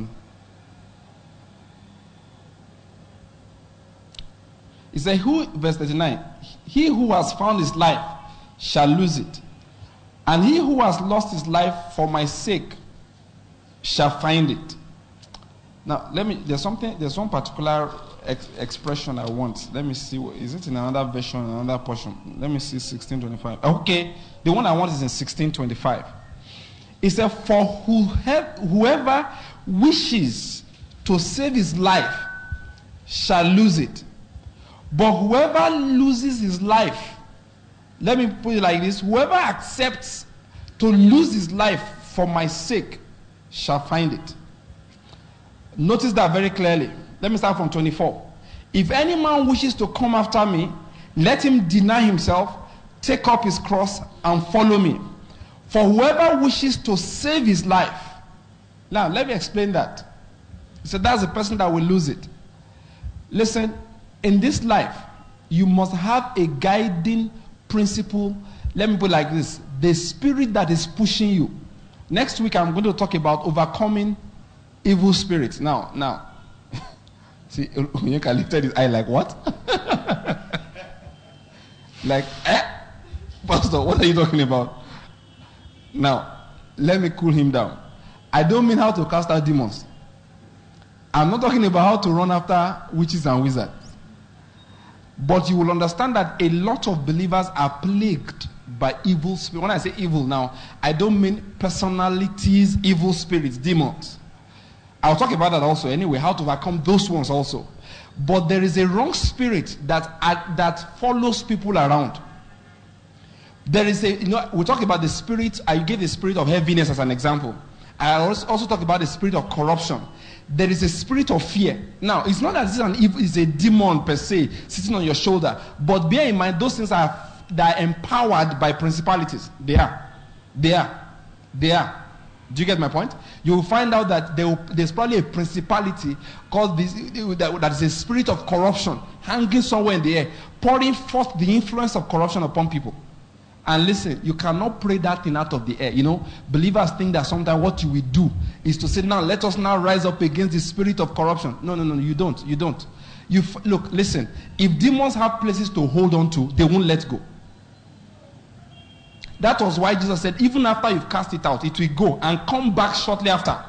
It says, verse 39, he who has found his life shall lose it. And he who has lost his life for my sake shall find it. Now, there's one particular expression I want. Let me see, is it in another version, another portion? Let me see 1625. Okay, the one I want is in 1625. It said, for whoever wishes to save his life shall lose it. But whoever loses his life, let me put it like this, whoever accepts to lose his life for my sake shall find it. Notice that very clearly. Let me start from 24. If any man wishes to come after me, let him deny himself, take up his cross, and follow me. For whoever wishes to save his life. Now, let me explain that. So that's the person that will lose it. Listen, in this life, you must have a guiding principle. Let me put it like this. The spirit that is pushing you. Next week, I'm going to talk about overcoming evil spirits. Now. See, Onyeka lifted his eye like, what? Like, Pastor, what are you talking about? Now, let me cool him down. I don't mean how to cast out demons. I'm not talking about how to run after witches and wizards. But you will understand that a lot of believers are plagued by evil spirits. When I say evil now, I don't mean personalities, evil spirits, demons. I'll talk about that also anyway, how to overcome those ones also. But there is a wrong spirit that follows people around. There is we talk about the spirit, I gave the spirit of heaviness as an example. I also talk about the spirit of corruption. There is a spirit of fear. Now, it's not as if it's a demon per se sitting on your shoulder, but bear in mind those things they are empowered by principalities. They are. Do you get my point? You will find out that there's probably a principality called that is a spirit of corruption hanging somewhere in the air, pouring forth the influence of corruption upon people. And listen, you cannot pray that thing out of the air. Believers think that sometimes what you will do is to say, now let us now rise up against the spirit of corruption. No, you don't. Look, listen, if demons have places to hold on to, they won't let go. That was why Jesus said, even after you've cast it out, it will go and come back shortly after.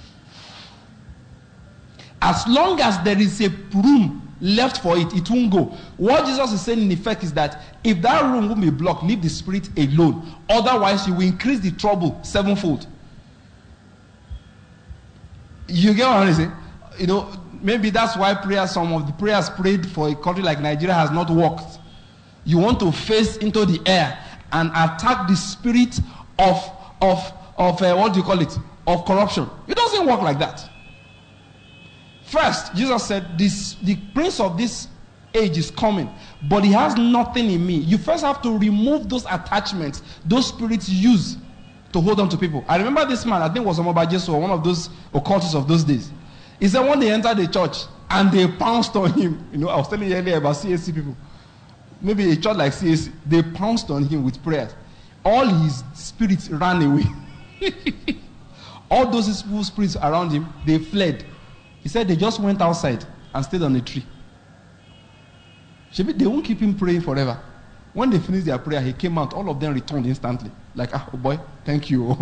As long as there is a room left for it, it won't go. What Jesus is saying in effect is that if that room will be blocked, leave the spirit alone. Otherwise, you will increase the trouble sevenfold. You get what I'm saying? Maybe that's why some of the prayers prayed for a country like Nigeria has not worked. You want to face into the air and attack the spirit of what do you call it? Of corruption. It doesn't work like that. First, Jesus said, the prince of this age is coming, but he has nothing in me. You first have to remove those attachments those spirits use to hold on to people. I remember this man, I think it was Omoba Jesu, one of those occultists of those days. He said when they entered the church and they pounced on him, I was telling you earlier about CAC people. Maybe a church like CAC, they pounced on him with prayers. All his spirits ran away. All those evil spirits around him, they fled. He said they just went outside and stayed on a tree. They won't keep him praying forever. When they finished their prayer, he came out. All of them returned instantly. Like, oh boy, thank you.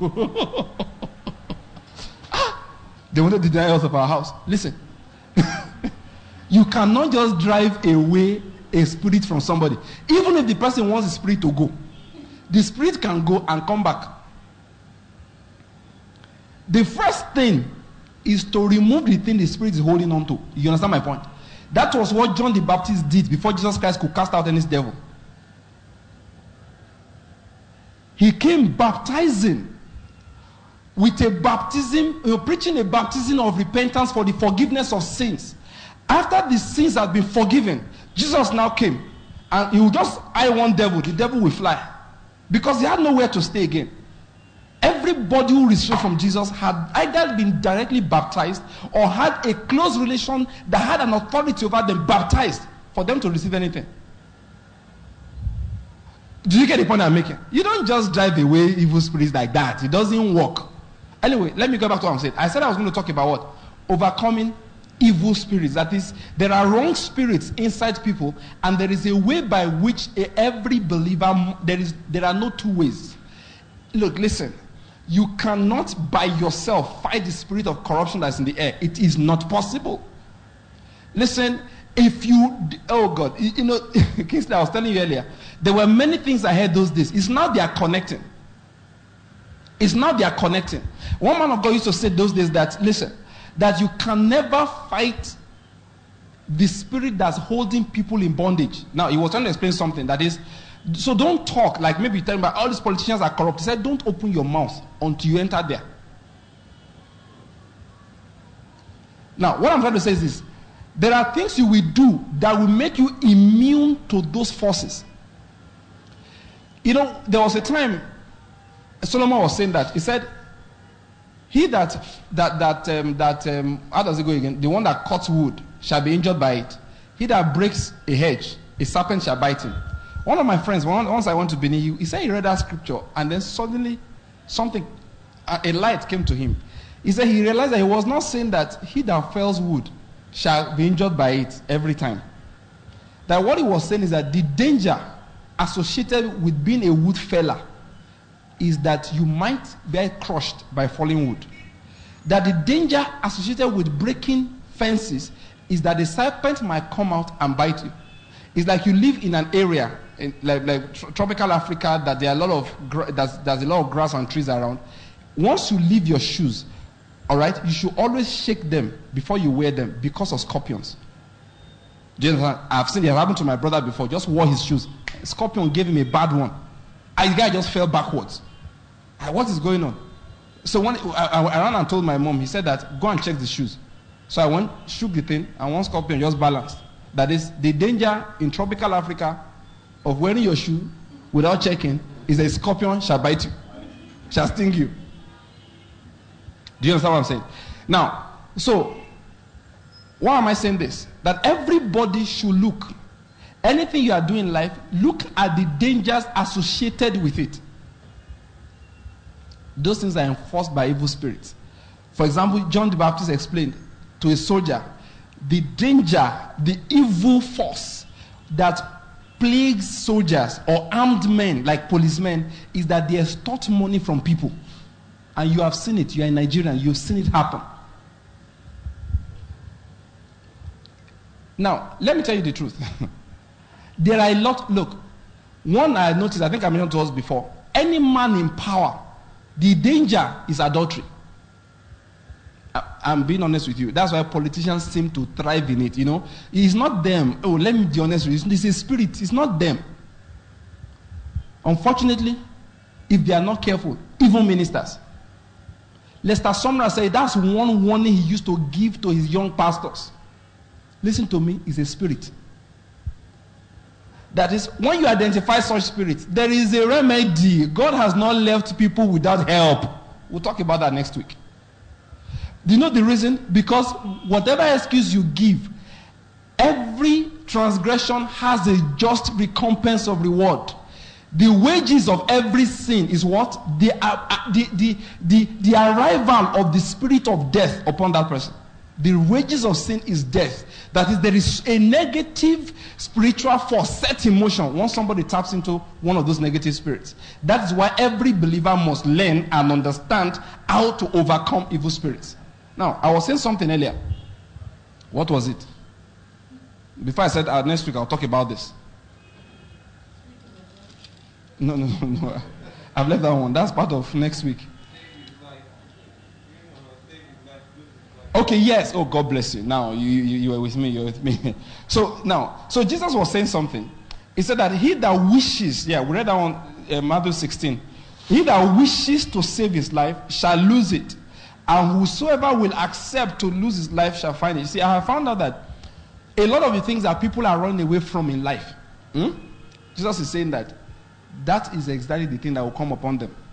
They wanted to deny us of our house. Listen. You cannot just drive away a spirit from somebody. Even if the person wants the spirit to go, the spirit can go and come back. The first thing is to remove the thing the spirit is holding on to. You understand my point? That was what John the Baptist did before Jesus Christ could cast out any devil. He came baptizing with a baptism, preaching a baptism of repentance for the forgiveness of sins. After the sins have been forgiven, Jesus now came and he would just eye one devil, the devil will fly. Because he had nowhere to stay again. Everybody who received from Jesus had either been directly baptized or had a close relation that had an authority over them, baptized, for them to receive anything. Do you get the point I'm making? You don't just drive away evil spirits like that. It doesn't work. Anyway, let me go back to what I'm saying. I said I was going to talk about what? Overcoming evil spirits. That is, there are wrong spirits inside people, and there is a way by which every believer, there are no two ways. Look, listen. You cannot by yourself fight the spirit of corruption that's in the air. It is not possible. Listen, if you, oh God, Kingsley, I was telling you earlier, there were many things I heard those days. It's now they are connecting. It's now they are connecting. One man of God used to say those days that, listen, that you can never fight the spirit that's holding people in bondage. Now, he was trying to explain something that is, so don't talk like maybe you're telling about all these politicians are corrupt. He said, don't open your mouth until you enter there. Now, what I'm trying to say is this. There are things you will do that will make you immune to those forces. There was a time Solomon was saying that. He said, he how does it go again? The one that cuts wood shall be injured by it. He that breaks a hedge, a serpent shall bite him. One of my friends, once I went to Benin, he said he read that scripture, and then suddenly a light came to him. He said he realized that he was not saying that he that fells wood shall be injured by it every time. That what he was saying is that the danger associated with being a wood feller is that you might be crushed by falling wood. That the danger associated with breaking fences is that the serpent might come out and bite you. It's like you live in an area like tropical Africa that there are a lot of there's a lot of grass and trees around. Once you leave your shoes, all right, you should always shake them before you wear them because of scorpions. Do you understand? I've seen it happen to my brother before. Just wore his shoes. A scorpion gave him a bad one. And the guy just fell backwards. What is going on? So when I ran and told my mom, he said that go and check the shoes. So I went, shook the thing, and one scorpion just balanced. That is, the danger in tropical Africa of wearing your shoe without checking is a scorpion shall bite you, shall sting you. Do you understand what I'm saying? Now, so, why am I saying this? That everybody should look. Anything you are doing in life, look at the dangers associated with it. Those things are enforced by evil spirits. For example, John the Baptist explained to a soldier the danger, the evil force that plagues soldiers or armed men like policemen is that they extort money from people. And you have seen it. You are in Nigeria. You've seen it happen. Now, let me tell you the truth. There are a lot. Look, one I noticed, I think I mentioned to us before. Any man in power, the danger is adultery. I'm being honest with you. That's why politicians seem to thrive in it. It's not them. Oh, let me be honest with you. It's a spirit. It's not them. Unfortunately, if they are not careful, even ministers. Lester Sumrall said that's one warning he used to give to his young pastors. Listen to me, it's a spirit. That is, when you identify such spirits, there is a remedy. God has not left people without help. We'll talk about that next week. Do you know the reason? Because whatever excuse you give, every transgression has a just recompense of reward. The wages of every sin is what? The arrival of the spirit of death upon that person. The wages of sin is death. That is, there is a negative spiritual force set in motion once somebody taps into one of those negative spirits. That is why every believer must learn and understand how to overcome evil spirits. Now, I was saying something earlier. What was it? Before I said next week I'll talk about this. No. I've left that one. That's part of next week. Okay, yes. Oh, God bless you. Now, you are with me. You're with me. So Jesus was saying something. He said that he that wishes, we read that one, Matthew 16. He that wishes to save his life shall lose it. And whosoever will accept to lose his life shall find it. See, I have found out that a lot of the things that people are running away from in life, Jesus is saying that is exactly the thing that will come upon them.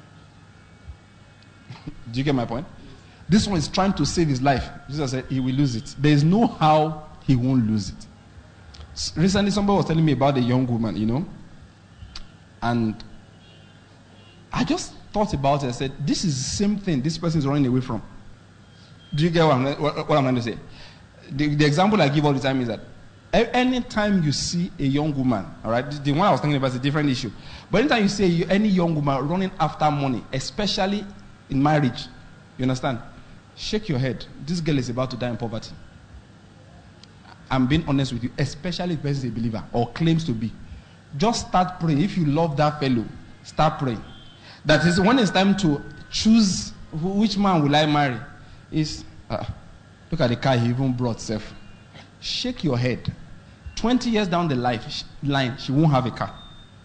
Do you get my point? This one is trying to save his life. Jesus said he will lose it. There is no how he won't lose it. Recently, somebody was telling me about a young woman, and I just thought about it. I said, this is the same thing this person is running away from. Do you get what I'm trying to say? The example I give all the time is that anytime you see a young woman, all right, the one I was thinking about is a different issue. But anytime you see any young woman running after money, especially in marriage, you understand? Shake your head. This girl is about to die in poverty. I'm being honest with you, especially if the person is a believer or claims to be. Just start praying. If you love that fellow, start praying. That is, when it's time to choose which man will I marry, look at the car he even brought, Seth. Shake your head. 20 years down the line, she won't have a car.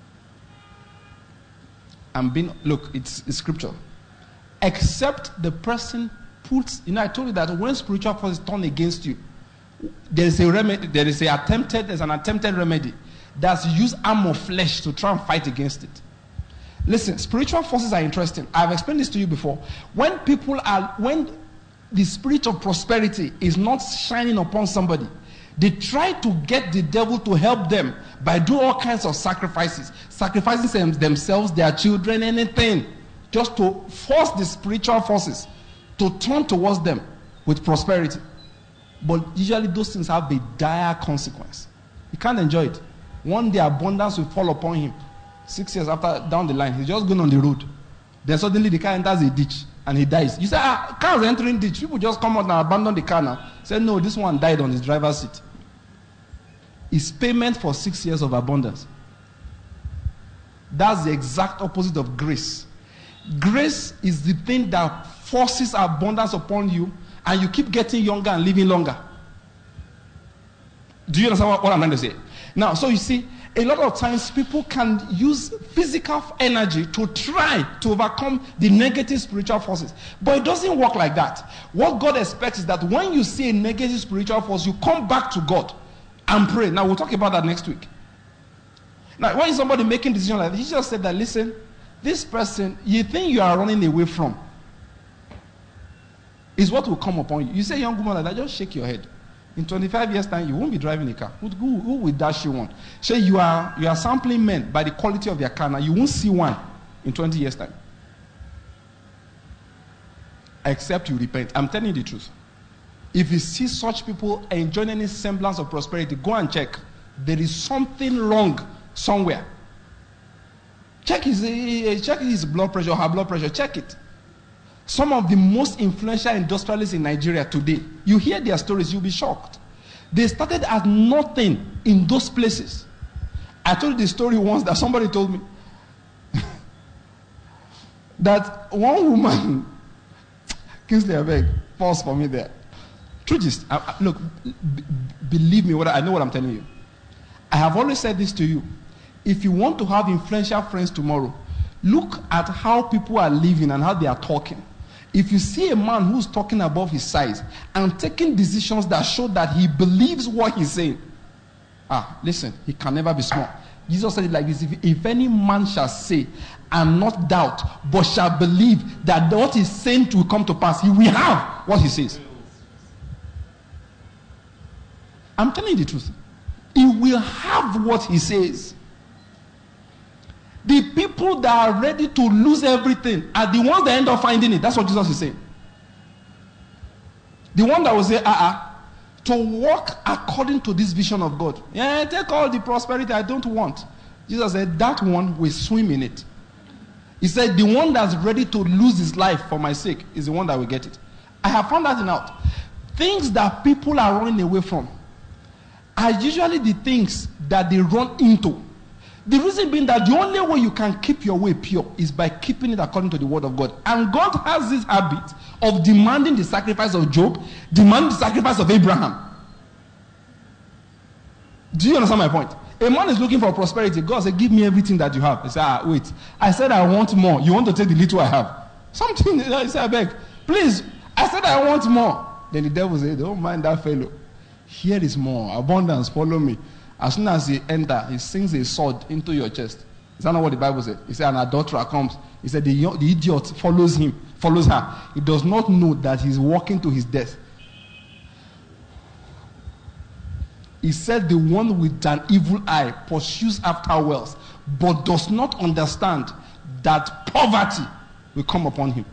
Look, it's scripture. Except the person puts, I told you that when spiritual forces turn against you, there's an attempted remedy that's use arm of flesh to try and fight against it. Listen, spiritual forces are interesting. I've explained this to you before. When the spirit of prosperity is not shining upon somebody, they try to get the devil to help them by doing all kinds of sacrifices, sacrificing themselves, their children, anything, just to force the spiritual forces to turn towards them with prosperity. But usually those things have a dire consequence. You can't enjoy it. One day abundance will fall upon him. 6 years after, down the line, he's just going on the road. Then suddenly the car enters a ditch and he dies. You say, cars entering ditch. People just come out and abandon the car now. Say, no, this one died on his driver's seat. It's payment for 6 years of abundance. That's the exact opposite of grace. Grace is the thing that forces abundance upon you, and you keep getting younger and living longer. Do you understand what I'm trying to say? Now, so you see, a lot of times people can use physical energy to try to overcome the negative spiritual forces. But it doesn't work like that. What God expects is that when you see a negative spiritual force, you come back to God and pray. Now, we'll talk about that next week. Now, when somebody making decisions like that, he just said that, listen, this person, you think you are running away from, is what will come upon you. You say, young woman like that, just shake your head. In 25 years' time, you won't be driving a car. Who will dash you one? Say you are sampling men by the quality of their car. Now you won't see one in 20 years' time. Except you repent. I'm telling you the truth. If you see such people enjoying any semblance of prosperity, go and check. There is something wrong somewhere. Check his blood pressure or her blood pressure. Check it. Some of the most influential industrialists in Nigeria today, you hear their stories, you'll be shocked. They started as nothing in those places. I told you the story once that somebody told me that one woman, Kingsley, I beg, pause for me there. Truth is, look, believe me, I know what I'm telling you. I have always said this to you. If you want to have influential friends tomorrow, look at how people are living and how they are talking. If you see a man who's talking above his size and taking decisions that show that he believes what he's saying, Listen, he can never be small. Jesus said it like this: if any man shall say and not doubt, but shall believe that what he's saying will come to pass, he will have what he says. I'm telling you the truth. He will have what he says. The people that are ready to lose everything are the ones that end up finding it. That's what Jesus is saying. The one that will say, to walk according to this vision of God. Yeah, take all the prosperity I don't want. Jesus said, that one will swim in it. He said, the one that's ready to lose his life for my sake is the one that will get it. I have found that out. Things that people are running away from are usually the things that they run into. The reason being that the only way you can keep your way pure is by keeping it according to the word of God. And God has this habit of demanding the sacrifice of Job, demanding the sacrifice of Abraham. Do you understand my point? A man is looking for prosperity. God said, give me everything that you have. He said, wait. I said I want more. You want to take the little I have? Something. He said, I beg. Please. I said I want more. Then the devil said, don't mind that fellow. Here is more. Abundance. Follow me. As soon as he enters, he sinks a sword into your chest. Is that not what the Bible said? He said an adulterer comes. He said the idiot follows her. He does not know that he's walking to his death. He said the one with an evil eye pursues after wealth, but does not understand that poverty will come upon him.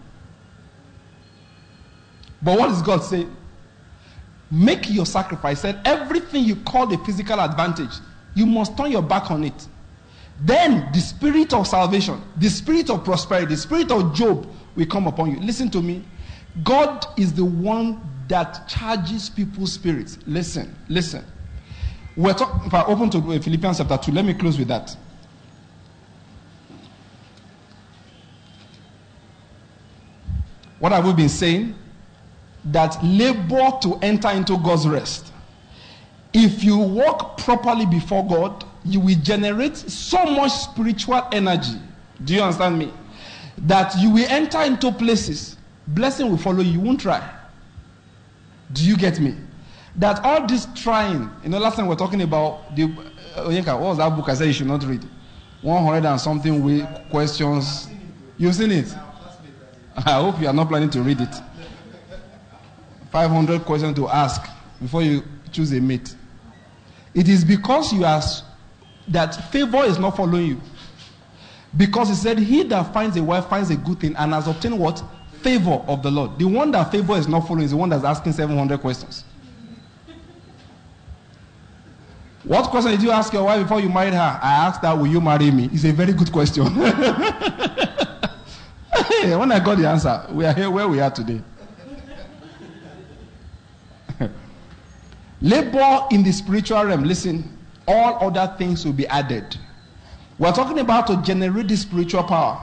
But what does God say? Make your sacrifice. Said everything you call the physical advantage, you must turn your back on it. Then the spirit of salvation, the spirit of prosperity, the spirit of Job will come upon you. Listen to me. God is the one that charges people's spirits. Listen. If I open to Philippians chapter 2, let me close with that. What have we been saying? That labor to enter into God's rest. If you walk properly before God, you will generate so much spiritual energy. Do you understand me? That you will enter into places, blessing will follow you, you won't try. Do you get me? That all this trying, last time we were talking about the what was that book I said you should not read? 100 and something questions. You've seen it? I hope you are not planning to read it. 500 questions to ask before you choose a mate. It is because that favor is not following you. Because he said, he that finds a wife finds a good thing and has obtained what? Favor of the Lord. The one that favor is not following is the one that's asking 700 questions. What question did you ask your wife before you married her? I asked her, will you marry me? It's a very good question. When I got the answer, we are here where we are today. Labor in the spiritual realm. Listen, all other things will be added. We're talking about to generate the spiritual power.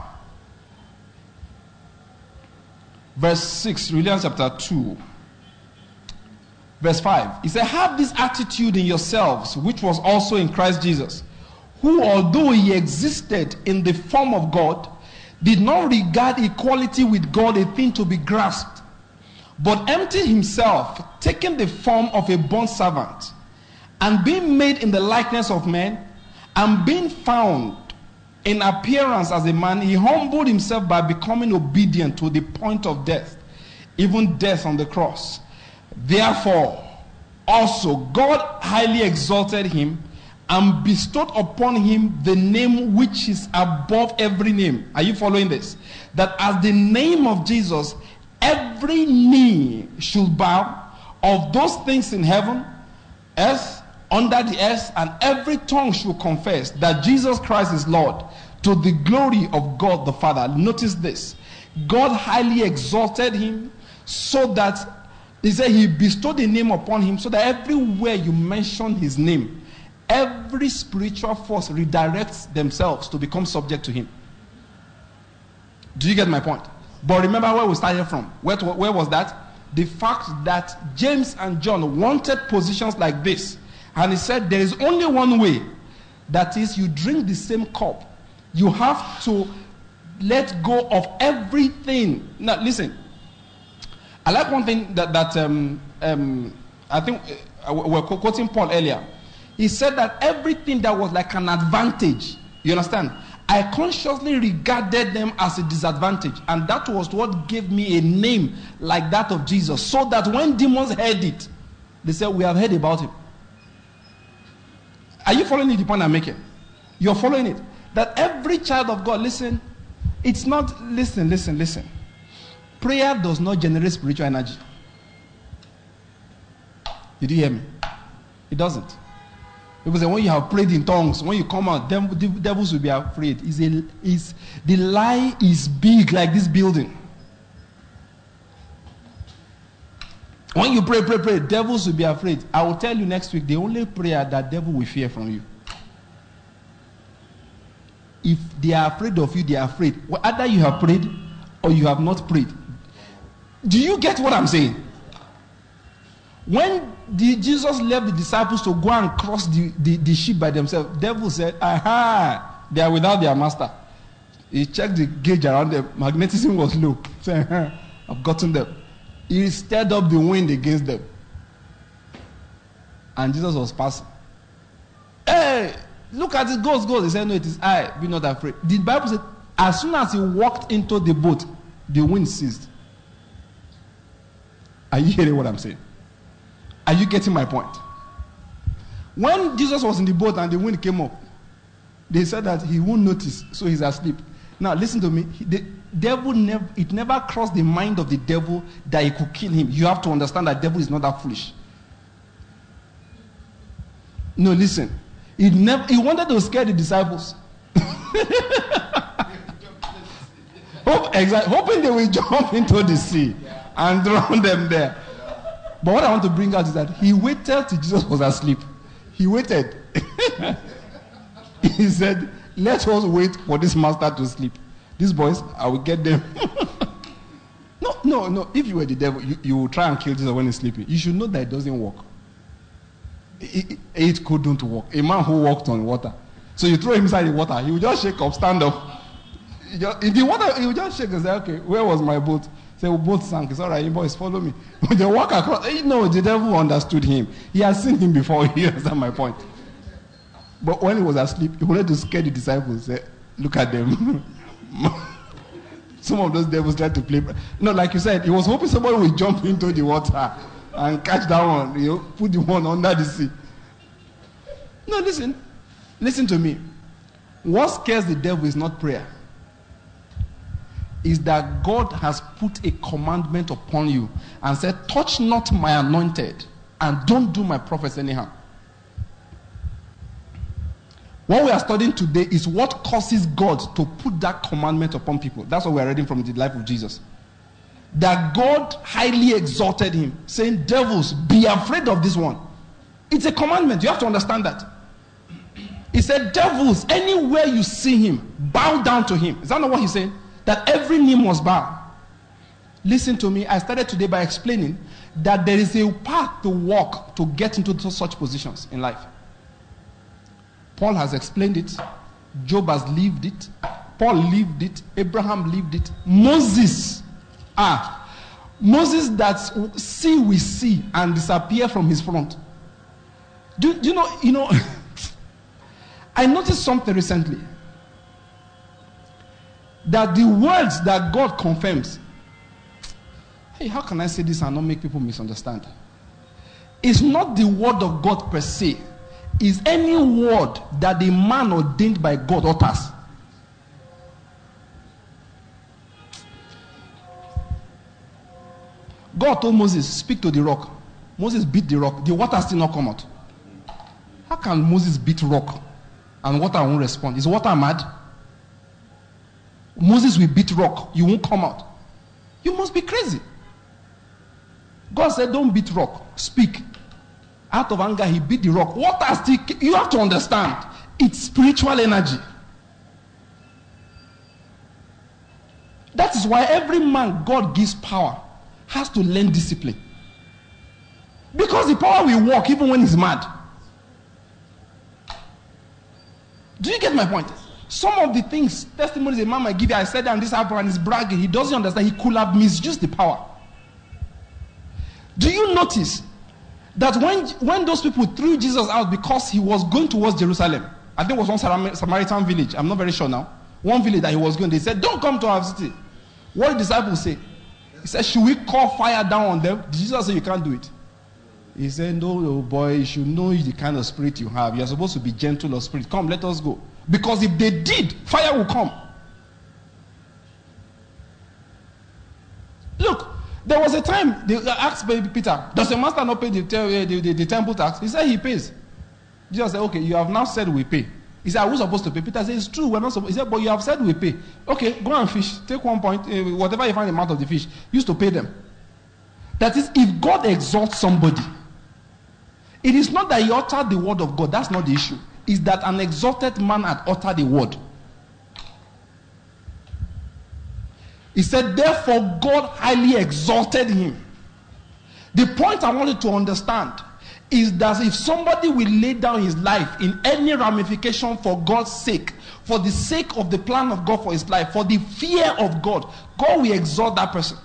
Verse 6, Philippians chapter 2. Verse 5. He said, have this attitude in yourselves, which was also in Christ Jesus, who, although he existed in the form of God, did not regard equality with God a thing to be grasped, but emptied himself, taking the form of a bondservant, and being made in the likeness of men, and being found in appearance as a man, he humbled himself by becoming obedient to the point of death, even death on the cross. Therefore, also God highly exalted him and bestowed upon him the name which is above every name. Are you following this? That at the name of Jesus, every knee should bow, of those things in heaven, earth, under the earth, and every tongue should confess that Jesus Christ is Lord, to the glory of God the Father. Notice this. God highly exalted him so that, he said, he bestowed a name upon him so that everywhere you mention his name, every spiritual force redirects themselves to become subject to him. Do you get my point? But remember where we started from. Where was that? The fact that James and John wanted positions like this. And he said there is only one way. That is, you drink the same cup. You have to let go of everything. Now listen. I like one thing that I think we're quoting Paul earlier. He said that everything that was like an advantage, you understand, I consciously regarded them as a disadvantage. And that was what gave me a name like that of Jesus. So that when demons heard it, they said, we have heard about him. Are you following the point I'm making? You're following it. That every child of God, listen, it's not, listen. Prayer does not generate spiritual energy. Did you hear me? It doesn't. Because when you have prayed in tongues, when you come out, devils will be afraid. The lie is big like this building. When you pray, devils will be afraid. I will tell you next week, the only prayer that devil will fear from you. If they are afraid of you, they are afraid. Well, either you have prayed or you have not prayed. Do you get what I'm saying? When Jesus left the disciples to go and cross the ship by themselves, the devil said, aha, they are without their master. He checked the gauge around them. Magnetism was low. He said, I've gotten them. He stirred up the wind against them. And Jesus was passing. Hey, look at it, goes. He said, no, it is I, be not afraid. The Bible said, as soon as he walked into the boat, the wind ceased. Are you hearing what I'm saying? Are you getting my point? When Jesus was in the boat and the wind came up, they said that he won't notice, so he's asleep. Now listen to me. The devil never crossed the mind of the devil that he could kill him. You have to understand that the devil is not that foolish. No, listen. He wanted to scare the disciples. Hoping they will jump into the sea and drown them there. But what I want to bring out is that he waited till Jesus was asleep. He waited. He said, let us wait for this master to sleep. These boys, I will get them. No. If you were the devil, you will try and kill Jesus when he's sleeping. You should know that it doesn't work. It couldn't work. A man who walked on water. So you throw him inside the water, he will just shake up, stand up. In the water, he will just shake and say, okay, where was my boat? Say, we both sank. It's all right, you boys, follow me. When they walk across, no, the devil understood him. He has seen him before. You understand my point? But when he was asleep, he wanted to scare the disciples. Say, look at them. Some of those devils tried to play. No, like you said, he was hoping somebody would jump into the water and catch that one. Put the one under the sea. No, listen to me. What scares the devil is not prayer. Is that God has put a commandment upon you and said, touch not my anointed and don't do my prophets anyhow. What we are studying today is what causes God to put that commandment upon people. That's what we are reading from the life of Jesus. That God highly exalted him, saying, devils, be afraid of this one. It's a commandment. You have to understand that. He said, devils, anywhere you see him, bow down to him. Is that not what he's saying? That every knee must bow. Listen to me. I started today by explaining that there is a path to walk to get into such positions in life. Paul has explained it. Job has lived it. Paul lived it. Abraham lived it. Moses that we see and disappear from his front. Do you know, I noticed something recently. That the words that God confirms, hey, how can I say this and not make people misunderstand? It's not the word of God per se. It's any word that the man ordained by God utters. God told Moses, speak to the rock. Moses beat the rock. The water still not come out. How can Moses beat rock and water won't respond? Is water mad? Moses will beat rock. You won't come out. You must be crazy. God said, don't beat rock. Speak. Out of anger, he beat the rock. Water still. You have to understand. It's spiritual energy. That is why every man God gives power has to learn discipline. Because the power will work even when he's mad. Do you get my point? Some of the things, testimonies a man might give you, I said that and this happened and he's bragging. He doesn't understand. He could have misused the power. Do you notice That when those people threw Jesus out because he was going towards Jerusalem, I think it was one Samaritan village, I'm not very sure now, one village that he was going, they said, don't come to our city. What did the disciples say? He said, should we call fire down on them? Did Jesus say you can't do it? He said, no, boy, you should know the kind of spirit you have. You're supposed to be gentle of spirit. Come, let us go. Because if they did, fire will come. Look, there was a time they asked Peter, does the master not pay the temple tax? He said he pays. Jesus said, okay, you have now said we pay. He said, are we supposed to pay? Peter said, it's true, we're not supposed. He said, but you have said we pay. Okay, go and fish. Take 1 point, whatever you find the amount of the fish, use to pay them. That is, if God exalts somebody, it is not that he uttered the word of God. That's not the issue. It's that an exalted man had uttered the word. He said, therefore God highly exalted him. The point I want you to understand is that if somebody will lay down his life in any ramification for God's sake, for the sake of the plan of God for his life, for the fear of God, God will exalt that person.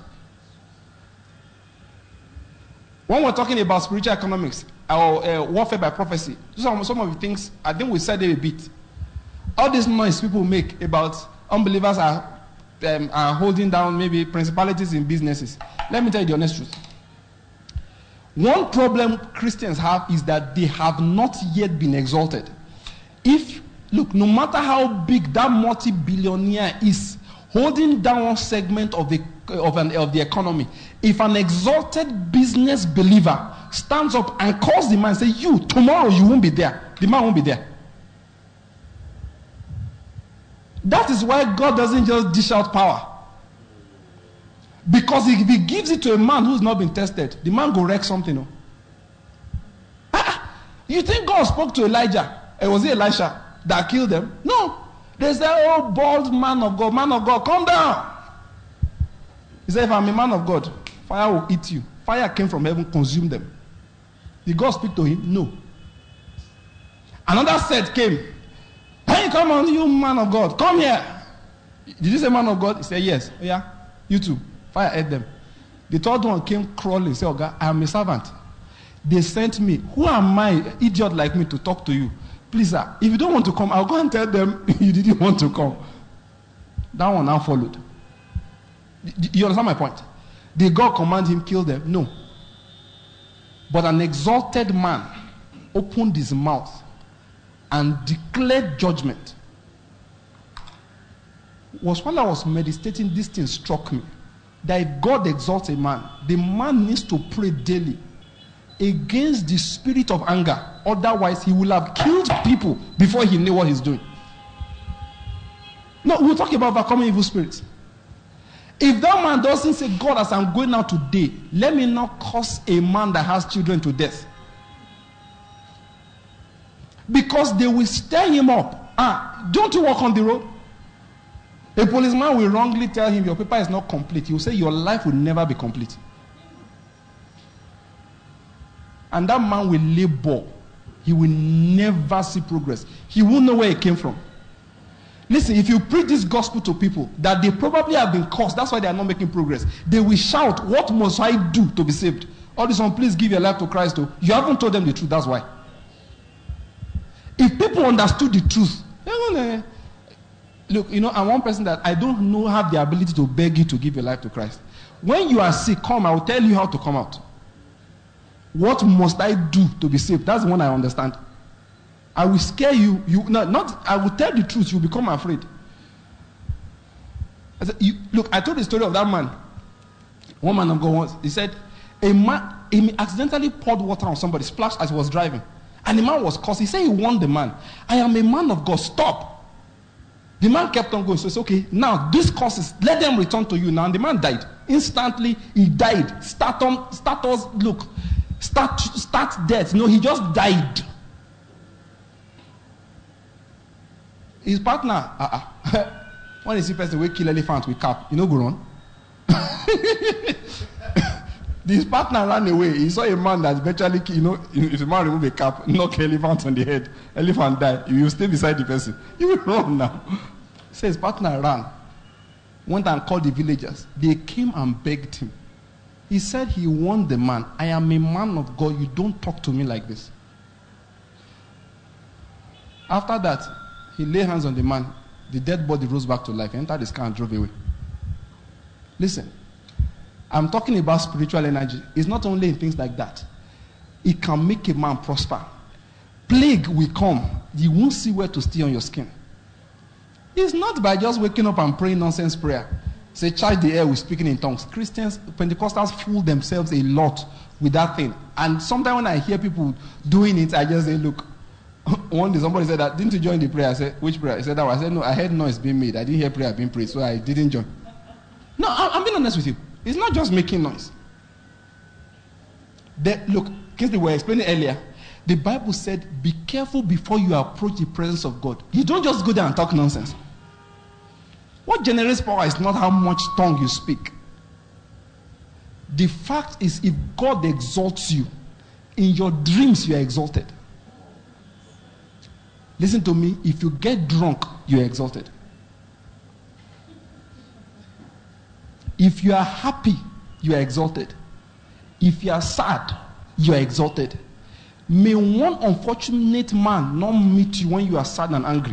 When we're talking about spiritual economics or warfare by prophecy, some of the things, I think we said it a bit. All this noise people make about unbelievers are holding down maybe principalities in businesses. Let me tell you the honest truth. One problem Christians have is that they have not yet been exalted. Look, no matter how big that multi-billionaire is, holding down one segment of the economy, if an exalted business believer stands up and calls the man and says, you, tomorrow you won't be there, the man won't be there. That is why God doesn't just dish out power. Because if he gives it to a man who's not been tested, the man go wreck something. You think God spoke to Elijah? Was it Elisha that killed them? No. They said, oh, bald man of God, come down. He said, if I'm a man of God, fire will eat you. Fire came from heaven, consumed them. Did God speak to him? No. Another set came. Hey, come on, you man of God, come here. Did you say man of God? He said, yes. Oh, yeah, you too. Fire ate them. The third one came crawling. Said, oh God, I am a servant. They sent me. Who am I, idiot like me, to talk to you? Please, sir, if you don't want to come, I'll go and tell them you didn't want to come. That one now followed. You understand my point? Did God command him kill them? No. But an exalted man opened his mouth and declared judgment. While I was meditating, this thing struck me. That if God exalts a man, the man needs to pray daily against the spirit of anger. Otherwise, he will have killed people before he knew what he's doing. No, we'll talk about overcoming evil spirits. If that man doesn't say, God, as I'm going out today, let me not cause a man that has children to death. Because they will stir him up. Don't you walk on the road? A policeman will wrongly tell him your paper is not complete. He will say your life will never be complete. And that man will labor. He will never see progress. He won't know where it came from. Listen, if you preach this gospel to people that they probably have been cursed, that's why they are not making progress. They will shout, what must I do to be saved? All this one, please give your life to Christ. You haven't told them the truth, that's why. If people understood the truth, look, I'm one person that I don't know have the ability to beg you to give your life to Christ. When you are sick, come, I will tell you how to come out. What must I do to be saved? That's the one I understand. I will scare you. I will tell the truth. You become afraid. I said, look, I told the story of that man. One man of God once. He said, he accidentally poured water on somebody, splashed as he was driving. And the man was cursed. He said he warned the man, I am a man of God, stop. The man kept on going. So he said, okay, now these curses, let them return to you now. And the man died. Instantly, he died. Start death. No, he just died. His partner, when you see person will kill elephant with cap, go run. His partner ran away. He saw a man that eventually, if the man remove a cap, knock elephant on the head, elephant die. You will stay beside the person. You will run now. So his partner ran, went and called the villagers. They came and begged him. He said he warned the man, I am a man of God. You don't talk to me like this. After that, he laid hands on the man. The dead body rose back to life. He entered his car and drove away. Listen, I'm talking about spiritual energy. It's not only in things like that. It can make a man prosper. Plague will come. You won't see where to stay on your skin. It's not by just waking up and praying nonsense prayer. Say, charge the air with speaking in tongues. Christians, Pentecostals fool themselves a lot with that thing. And sometimes when I hear people doing it, I just say, look. One day somebody said that, didn't you join the prayer? I said, which prayer? He said that one. I said, no, I heard noise being made. I didn't hear prayer being prayed, so I didn't join. No, I'm being honest with you. It's not just making noise. Look, Kingsley, we were explaining earlier. The Bible said, be careful before you approach the presence of God. You don't just go there and talk nonsense. What generates power is not how much tongue you speak. The fact is, if God exalts you, in your dreams you are exalted. Listen to me, if you get drunk, you are exalted. If you are happy, you are exalted. If you are sad, you are exalted. May one unfortunate man not meet you when you are sad and angry.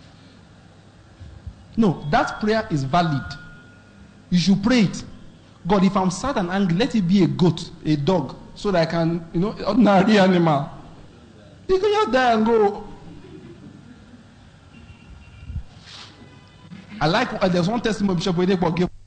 No, that prayer is valid. You should pray it. God, if I'm sad and angry, let it be a goat, a dog, so that I can, ordinary animal. You can just die and go. I like, there's one testimony Bishop Oyedepo gave.